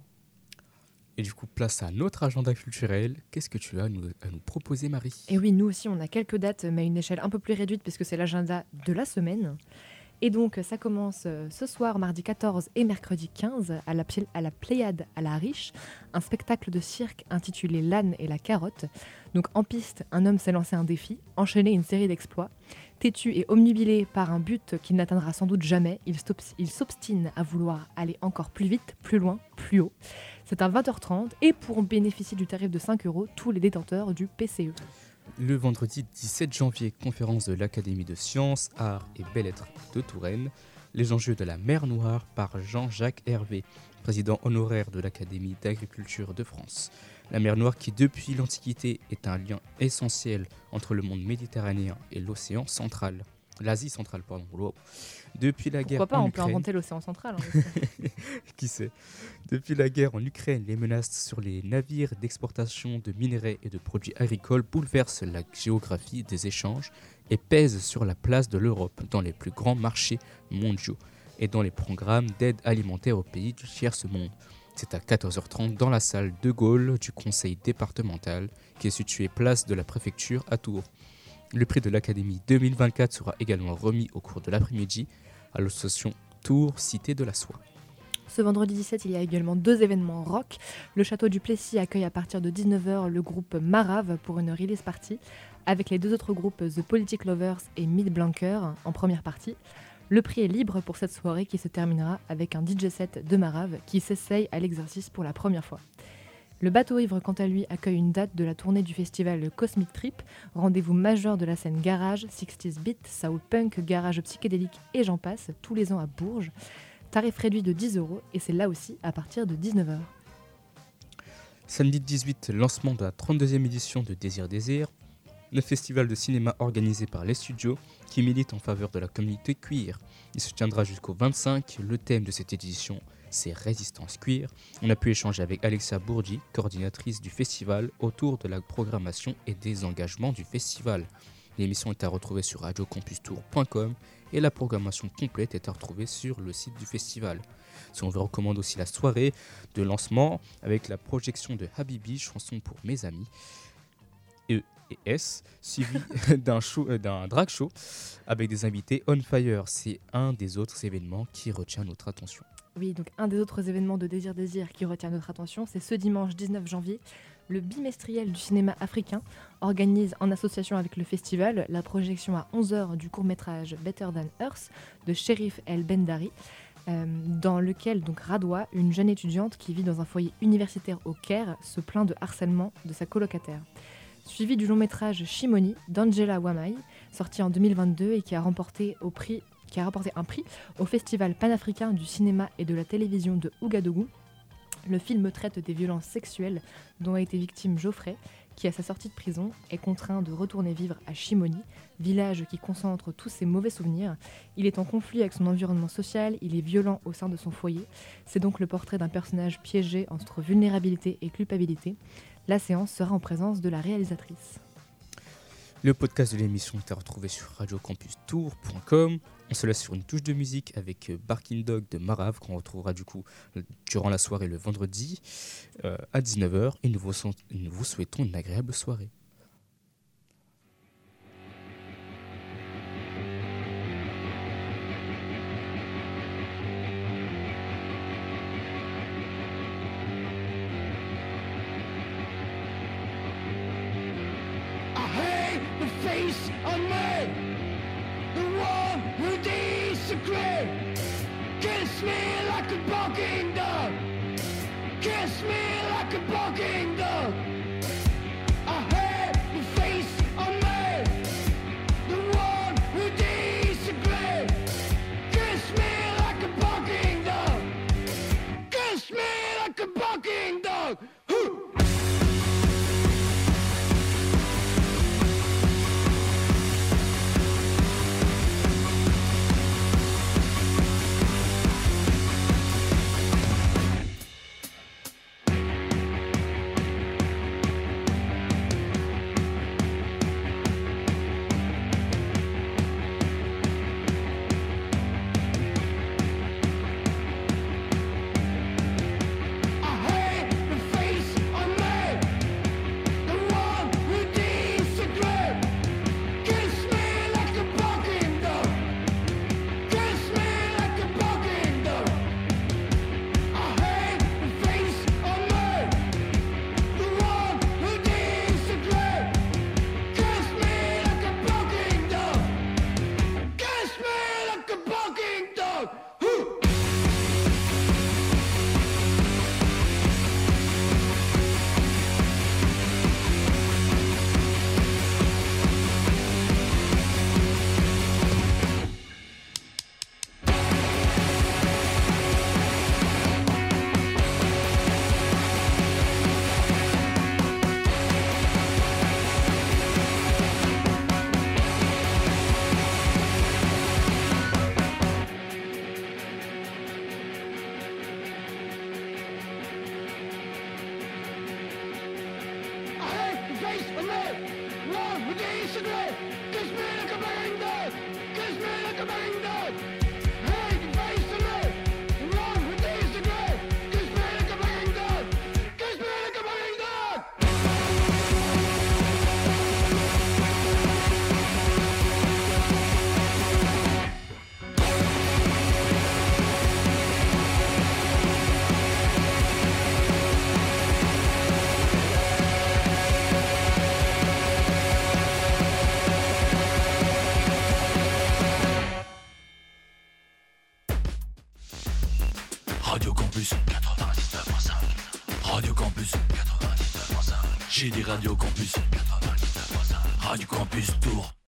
Et du coup, place à notre agenda culturel. Qu'est-ce que tu as à nous proposer, Marie? Et oui, nous aussi, on a quelques dates, mais à une échelle un peu plus réduite, puisque c'est l'agenda de la semaine. Et donc, ça commence ce soir, mardi 14 et mercredi 15, à la Pléiade à la Riche, un spectacle de cirque intitulé L'âne et la carotte. Donc, en piste, un homme s'est lancé un défi, enchaîner une série d'exploits. Têtu et omnubilé par un but qu'il n'atteindra sans doute jamais, il s'obstine à vouloir aller encore plus vite, plus loin, plus haut. C'est à 20h30 et pourront bénéficier du tarif de 5 € tous les détenteurs du PCE. Le vendredi 17 janvier, conférence de l'Académie de sciences, arts et belles-lettres de Touraine. Les enjeux de la mer Noire par Jean-Jacques Hervé, président honoraire de l'Académie d'agriculture de France. La mer Noire qui, depuis l'Antiquité, est un lien essentiel entre le monde méditerranéen et l'océan central. L'Asie centrale, pardon. Wow. Depuis la guerre Pourquoi pas, en on peut Ukraine, inventer l'océan central. Hein, qui sait. Depuis la guerre en Ukraine, les menaces sur les navires d'exportation de minerais et de produits agricoles bouleversent la géographie des échanges et pèsent sur la place de l'Europe dans les plus grands marchés mondiaux et dans les programmes d'aide alimentaire aux pays du tiers-monde. C'est à 14h30 dans la salle de Gaulle du conseil départemental qui est située place de la préfecture à Tours. Le prix de l'Académie 2024 sera également remis au cours de l'après-midi à l'association Tours Cité de la Soie. Ce vendredi 17, il y a également 2 événements rock. Le château du Plessis accueille à partir de 19h le groupe Marave pour une release party, avec les 2 autres groupes The Politic Lovers et Mid Blanker en première partie. Le prix est libre pour cette soirée qui se terminera avec un DJ set de Marave qui s'essaye à l'exercice pour la première fois. Le Bateau Ivre, quant à lui, accueille une date de la tournée du festival Cosmic Trip, rendez-vous majeur de la scène garage, 60s beat, soul punk, garage psychédélique et j'en passe, tous les ans à Bourges. Tarif réduit de 10 € et c'est là aussi à partir de 19h. Samedi 18, lancement de la 32e édition de Désir, le festival de cinéma organisé par les studios qui milite en faveur de la communauté queer. Il se tiendra jusqu'au 25. Le thème de cette édition, c'est Résistance queer. On a pu échanger avec Alexia Bourdi, coordinatrice du festival, autour de la programmation et des engagements du festival. L'émission est à retrouver sur radiocampustour.com et la programmation complète est à retrouver sur le site du festival. On vous recommande aussi la soirée de lancement avec la projection de Habibi, chanson pour mes amis, E&S, suivi d'un drag show avec des invités on fire. C'est un des autres événements qui retient notre attention. Oui, donc un des autres événements de Désir qui retient notre attention, c'est ce dimanche 19 janvier. Le bimestriel du cinéma africain organise en association avec le festival la projection à 11h du court-métrage Better Than Earth de Sherif El Bendari, dans lequel donc Radwa, une jeune étudiante qui vit dans un foyer universitaire au Caire, se plaint de harcèlement de sa colocataire. Suivi du long-métrage Shimoni d'Angela Wamai, sorti en 2022 et qui a rapporté un prix au Festival panafricain du cinéma et de la télévision de Ouagadougou. Le film traite des violences sexuelles dont a été victime Geoffrey, qui à sa sortie de prison est contraint de retourner vivre à Shimoni, village qui concentre tous ses mauvais souvenirs. Il est en conflit avec son environnement social, il est violent au sein de son foyer. C'est donc le portrait d'un personnage piégé entre vulnérabilité et culpabilité. La séance sera en présence de la réalisatrice. Le podcast de l'émission est à retrouver sur radiocampustour.com. On se laisse sur une touche de musique avec Barking Dog de Marave qu'on retrouvera du coup durant la soirée le vendredi à 19h et nous vous souhaitons une agréable soirée. Face on me, the one who disagree. Kiss me like a barking dog. Kiss me like a barking dog. I hate the face on me, the one who disagree. Kiss me like a barking dog. Kiss me. dog. Radio Campus 99.5. Radio Campus 99.5. J'ai dit Radio Campus 99.5. Radio Campus Tours.